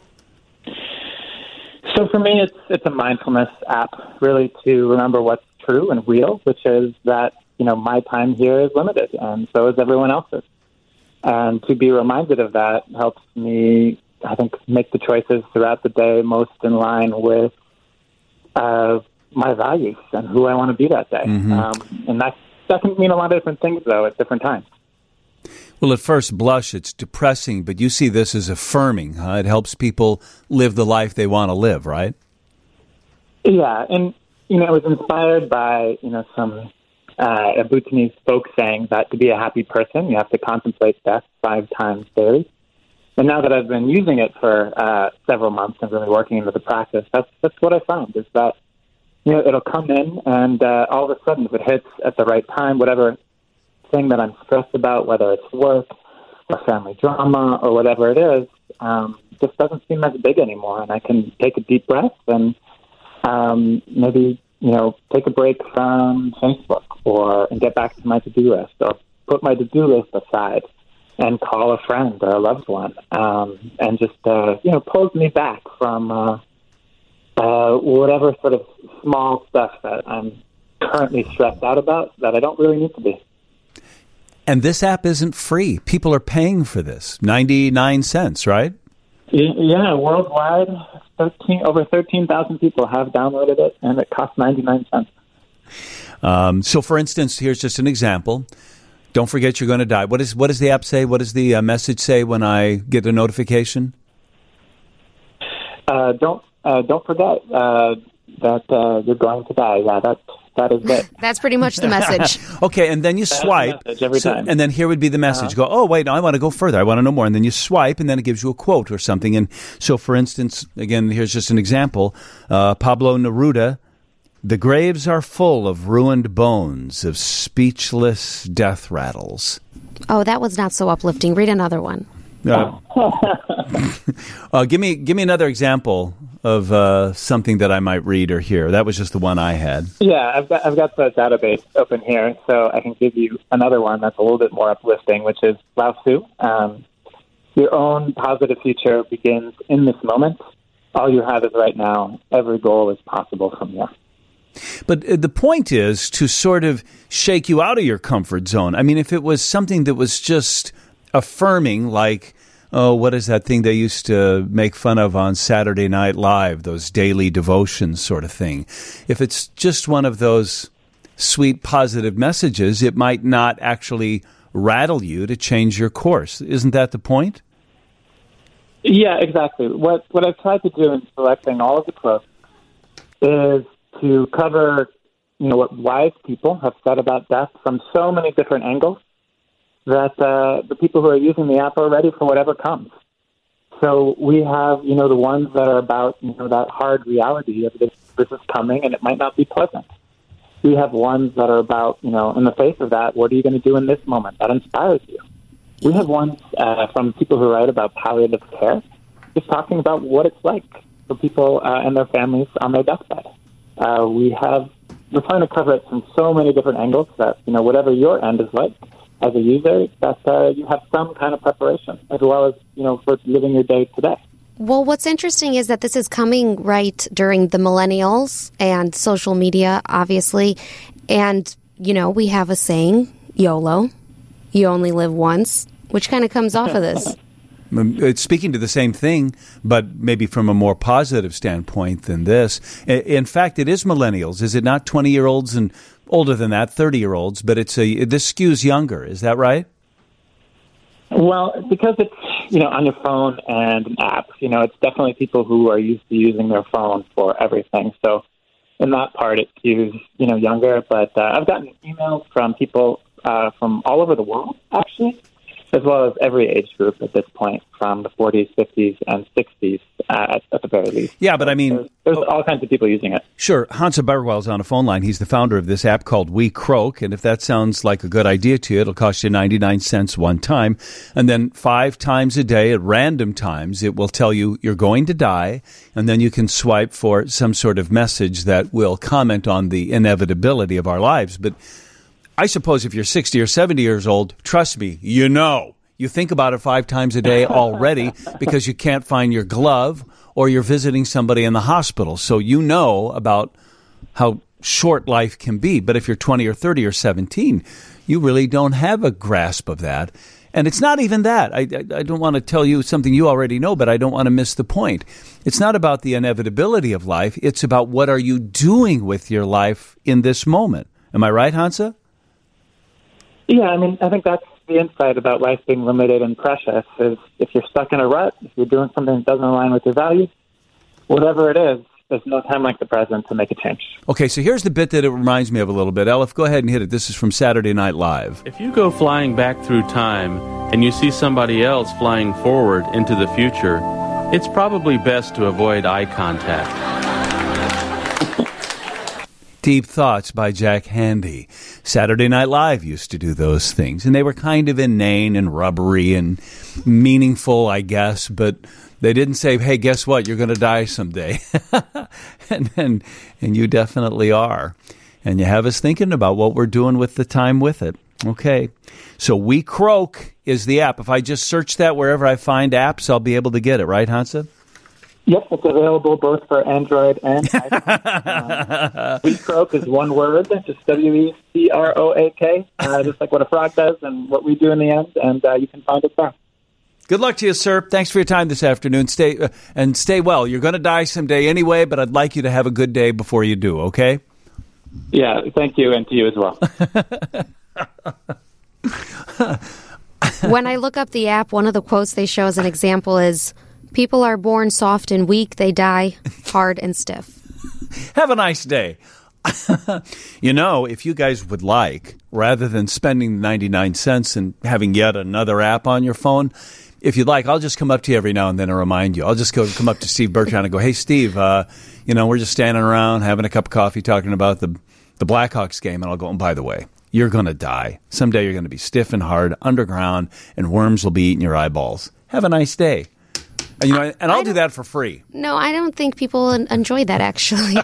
So for me, it's it's a mindfulness app, really, to remember what's true and real, which is that you know my time here is limited, and so is everyone else's. And to be reminded of that helps me, I think, make the choices throughout the day most in line with uh, my values and who I want to be that day. Mm-hmm. Um, and that, that can mean a lot of different things, though, at different times. Well, at first blush, it's depressing, but you see this as affirming. Huh? It helps people live the life they want to live, right? Yeah, and, you know, it was inspired by, you know, some uh, a Bhutanese folk saying that to be a happy person, you have to contemplate death five times daily. And now that I've been using it for uh, several months and really working into the practice, that's that's what I found, is that, you know, it'll come in and uh, all of a sudden, if it hits at the right time, whatever thing that I'm stressed about, whether it's work or family drama or whatever it is, um, just doesn't seem as big anymore. And I can take a deep breath and um, maybe, you know, take a break from Facebook or and get back to my to-do list or put my to-do list aside and call a friend or a loved one um, and just, uh, you know, pulls me back from uh, uh, whatever sort of small stuff that I'm currently stressed out about that I don't really need to be. And this app isn't free. People are paying for this. ninety-nine cents, right? Yeah, worldwide, thirteen over thirteen thousand people have downloaded it, and it costs ninety-nine cents. Um, so, for instance, here's just an example. Don't forget you're going to die. What, is, what does the app say? What does the uh, message say when I get a notification? Uh, don't uh, don't forget uh, that uh, you're going to die. Yeah, that that is it. That's pretty much the message. Okay, and then you That's swipe. the message every so- time. And then here would be the message. Uh-huh. Go, oh, wait, no, I want to go further. I want to know more. And then you swipe, and then it gives you a quote or something. And so, for instance, again, here's just an example. Uh, Pablo Neruda, the graves are full of ruined bones, of speechless death rattles. Oh, that was not so uplifting. Read another one. Uh, uh, give me give me another example of uh, something that I might read or hear. That was just the one I had. Yeah, I've got I've got the database open here, so I can give you another one that's a little bit more uplifting, which is Lao Tzu. Um, your own positive future begins in this moment. All you have is right now. Every goal is possible from here. But uh, the point is to sort of shake you out of your comfort zone. I mean, if it was something that was just affirming, like, oh, what is that thing they used to make fun of on Saturday Night Live, those daily devotions sort of thing. If it's just one of those sweet, positive messages, it might not actually rattle you to change your course. Isn't that the point? Yeah, exactly. What what I've tried to do in selecting all of the quotes is to cover, you know, what wise people have said about death from so many different angles that uh, the people who are using the app are ready for whatever comes. So we have, you know, the ones that are about, you know, that hard reality of this, this is coming and it might not be pleasant. We have ones that are about, you know, in the face of that, what are you going to do in this moment? That inspires you. We have ones uh, from people who write about palliative care, just talking about what it's like for people uh, and their families on their deathbed. Uh, we have, we're trying to cover it from so many different angles that, you know, whatever your end is like, as a user, that uh, you have some kind of preparation, as well as, you know, for living your day today. Well, what's interesting is that this is coming right during the millennials and social media, obviously. And, you know, we have a saying, YOLO, you only live once, which kind of comes off of this. It's speaking to the same thing, but maybe from a more positive standpoint than this. In fact, it is millennials. Is it not twenty-year-olds and older than that, thirty-year-olds? But it's a this skews younger. Is that right? Well, because it's, you know, on your phone and an app, you know, it's definitely people who are used to using their phone for everything. So in that part, it skews, you know, younger. But uh, I've gotten emails from people uh, from all over the world, actually, as well as every age group at this point, from the forties, fifties, and sixties uh, at, at the very least. Yeah, but I mean... There's, there's all kinds of people using it. Sure. Hansa Bergwell's on a phone line. He's the founder of this app called We Croak, and if that sounds like a good idea to you, it'll cost you ninety-nine cents one time, and then five times a day at random times, it will tell you you're going to die, and then you can swipe for some sort of message that will comment on the inevitability of our lives. But I suppose if you're sixty or seventy years old, trust me, you know. You think about it five times a day already because you can't find your glove or you're visiting somebody in the hospital. So you know about how short life can be. But if you're twenty or thirty or seventeen, you really don't have a grasp of that. And it's not even that. I, I, I don't want to tell you something you already know, but I don't want to miss the point. It's not about the inevitability of life. It's about what are you doing with your life in this moment. Am I right, Hansa? Yeah, I mean, I think that's the insight about life being limited and precious is if you're stuck in a rut, if you're doing something that doesn't align with your values, whatever it is, there's no time like the present to make a change. Okay, so here's the bit that it reminds me of a little bit. Elif, go ahead and hit it. This is from Saturday Night Live. If you go flying back through time and you see somebody else flying forward into the future, it's probably best to avoid eye contact. Deep Thoughts by Jack Handey. Saturday Night Live used to do those things, and they were kind of inane and rubbery and meaningful, I guess, but they didn't say, hey, guess what, you're going to die someday. and, and and you definitely are. And you have us thinking about what we're doing with the time with it. Okay, so We Croak is the app. If I just search that wherever I find apps, I'll be able to get it, right, Hansa? Yep, it's available both for Android and iPhone. um, We Croak is one word, just W E C R O A K, uh, just like what a frog does and what we do in the end, and uh, you can find it there. Good luck to you, sir. Thanks for your time this afternoon. Stay uh, and stay well. You're going to die someday anyway, but I'd like you to have a good day before you do, okay? Yeah, thank you, and to you as well. When I look up the app, one of the quotes they show as an example is, people are born soft and weak, they die hard and stiff. Have a nice day. You know, if you guys would like, rather than spending ninety-nine cents and having yet another app on your phone, if you'd like, I'll just come up to you every now and then and remind you. I'll just go come up to Steve Bertrand and go, hey, Steve, uh, you know, we're just standing around having a cup of coffee talking about the, the Blackhawks game. And I'll go, and by the way, you're going to die. Someday you're going to be stiff and hard underground and worms will be eating your eyeballs. Have a nice day. And, you know, and I'll do that for free. No, I don't think people enjoy that, actually.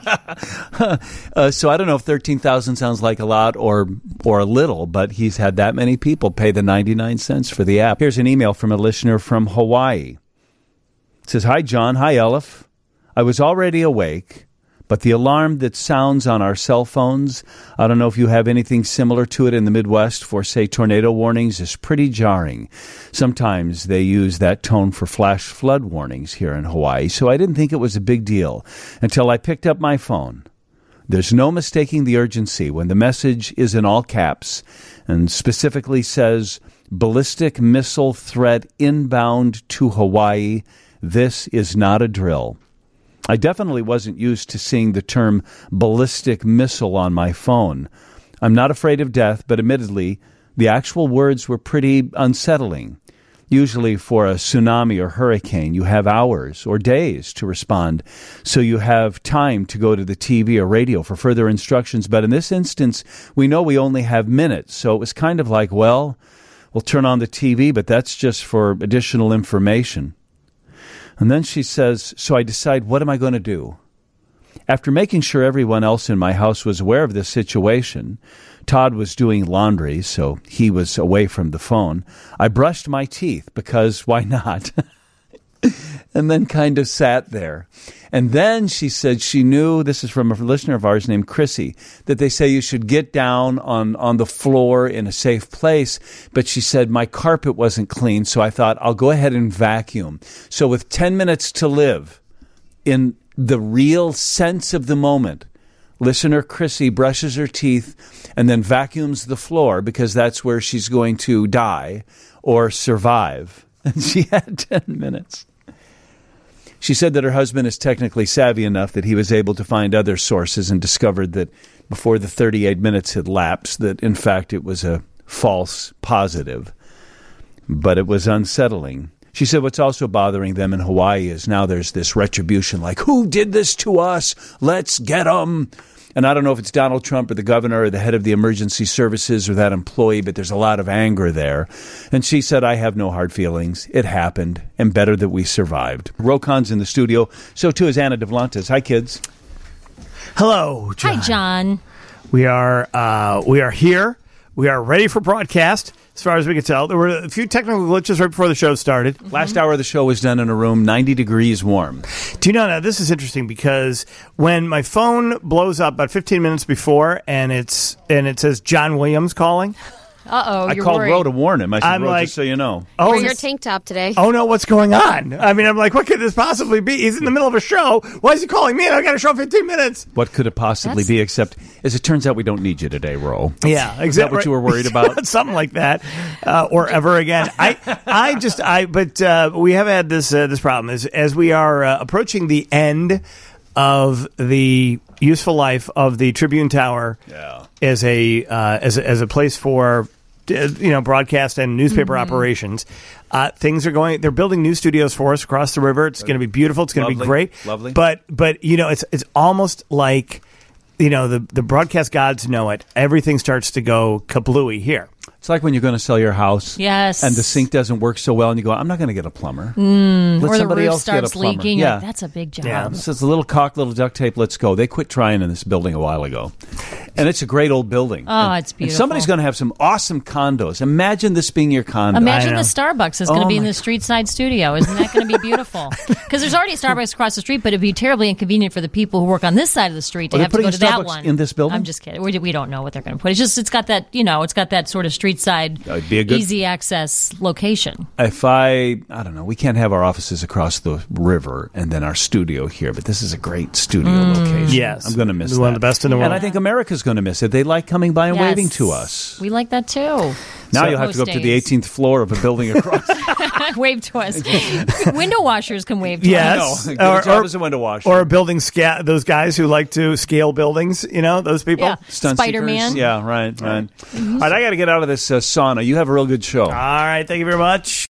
uh, so I don't know if thirteen thousand sounds like a lot or or a little, but he's had that many people pay the ninety-nine cents for the app. Here's an email from a listener from Hawaii. It says, hi, John. Hi, Elif. I was already awake, but the alarm that sounds on our cell phones, I don't know if you have anything similar to it in the Midwest for, say, tornado warnings, is pretty jarring. Sometimes they use that tone for flash flood warnings here in Hawaii, so I didn't think it was a big deal until I picked up my phone. There's no mistaking the urgency when the message is in all caps and specifically says, ballistic missile threat inbound to Hawaii. This is not a drill. I definitely wasn't used to seeing the term ballistic missile on my phone. I'm not afraid of death, but admittedly, the actual words were pretty unsettling. Usually for a tsunami or hurricane, you have hours or days to respond, so you have time to go to the T V or radio for further instructions. But in this instance, we know we only have minutes, so it was kind of like, well, we'll turn on the T V, but that's just for additional information. And then she says, so I decide, what am I going to do? After making sure everyone else in my house was aware of this situation, Todd was doing laundry, so he was away from the phone. I brushed my teeth because why not? and then kind of sat there. And then she said she knew, this is from a listener of ours named Chrissy, that they say you should get down on, on the floor in a safe place. But she said, my carpet wasn't clean, so I thought I'll go ahead and vacuum. So with ten minutes to live, in the real sense of the moment, listener Chrissy brushes her teeth and then vacuums the floor because that's where she's going to die or survive. And she had ten minutes. She said that her husband is technically savvy enough that he was able to find other sources and discovered that before the thirty-eight minutes had lapsed, that in fact it was a false positive. But it was unsettling. She said what's also bothering them in Hawaii is now there's this retribution, like, who did this to us? Let's get them. And I don't know if it's Donald Trump or the governor or the head of the emergency services or that employee, but there's a lot of anger there. And she said, I have no hard feelings. It happened, and better that we survived. Rocon's in the studio. So, too, is Anna Devlantes. Hi, kids. Hello, John. Hi, John. We are, uh, we are here. We are ready for broadcast, as far as we can tell. There were a few technical glitches right before the show started. Mm-hmm. Last hour of the show was done in a room ninety degrees warm. Do you know, now this is interesting because when my phone blows up about fifteen minutes before and it's and it says John Williams calling. Uh-oh, I you're called worried. Ro to warn him. I said, I'm Ro, like, just so you know. Oh, Wear your tank top today. Oh, no, what's going on? I mean, I'm like, what could this possibly be? He's in the middle of a show. Why is he calling me? And I got a show in fifteen minutes. What could it possibly That's- be except, as it turns out, we don't need you today, Ro. Yeah, exactly. Is that what you were worried about? Something like that, uh, or ever again. I, I just, I, but uh, we have had this uh, this problem as as we are uh, approaching the end of the useful life of the Tribune Tower Yeah. as a uh, as a, as a place for uh, you know broadcast and newspaper Mm-hmm. operations. Uh, things are going. They're building new studios for us across the river. It's going to be beautiful. It's going to be Lovely. great. Lovely. But but you know, it's it's almost like. You know, the the broadcast gods know it. Everything starts to go kablooey here. It's like when you're going to sell your house. Yes. And the sink doesn't work so well, and you go, I'm not going to get a plumber. Mm, Let or the somebody roof else get a starts plumber. leaking. Yeah. You're like, that's a big job. Yeah. This is a little caulk, little duct tape, let's go. They quit trying in this building a while ago. And it's a great old building. Oh, and, it's beautiful. And somebody's going to have some awesome condos. Imagine this being your condo. Imagine I the know. Starbucks is going to Oh be in my the street side studio. Isn't that going to be beautiful? Because there's already a Starbucks across the street, but it'd be terribly inconvenient for the people who work on this side of the street to Are they have to go putting to a that Starbucks one. in this building? I'm just kidding. We, we don't know what they're going to put. It's just it's got that you know it's got that sort of street side, It'd be a good- easy access location. If I, I don't know, we can't have our offices across the river and then our studio here, but this is a great studio location. Yes. I'm going to miss One of that. the best in the world. And I think America's going to miss it. They like coming by and Yes. waving to us. We like that too. Now So- you'll have to go up to the days. eighteenth floor of a building across. Wave to us. Window washers can wave to Yes, I know. Get a job as a window washer. or a building sca- Those guys who like to scale buildings. You know, those people. Yeah. Stunt Spider-Man. seekers. Yeah, right, right. All right, I got to get out of this uh, sauna. You have a real good show. All right. Thank you very much.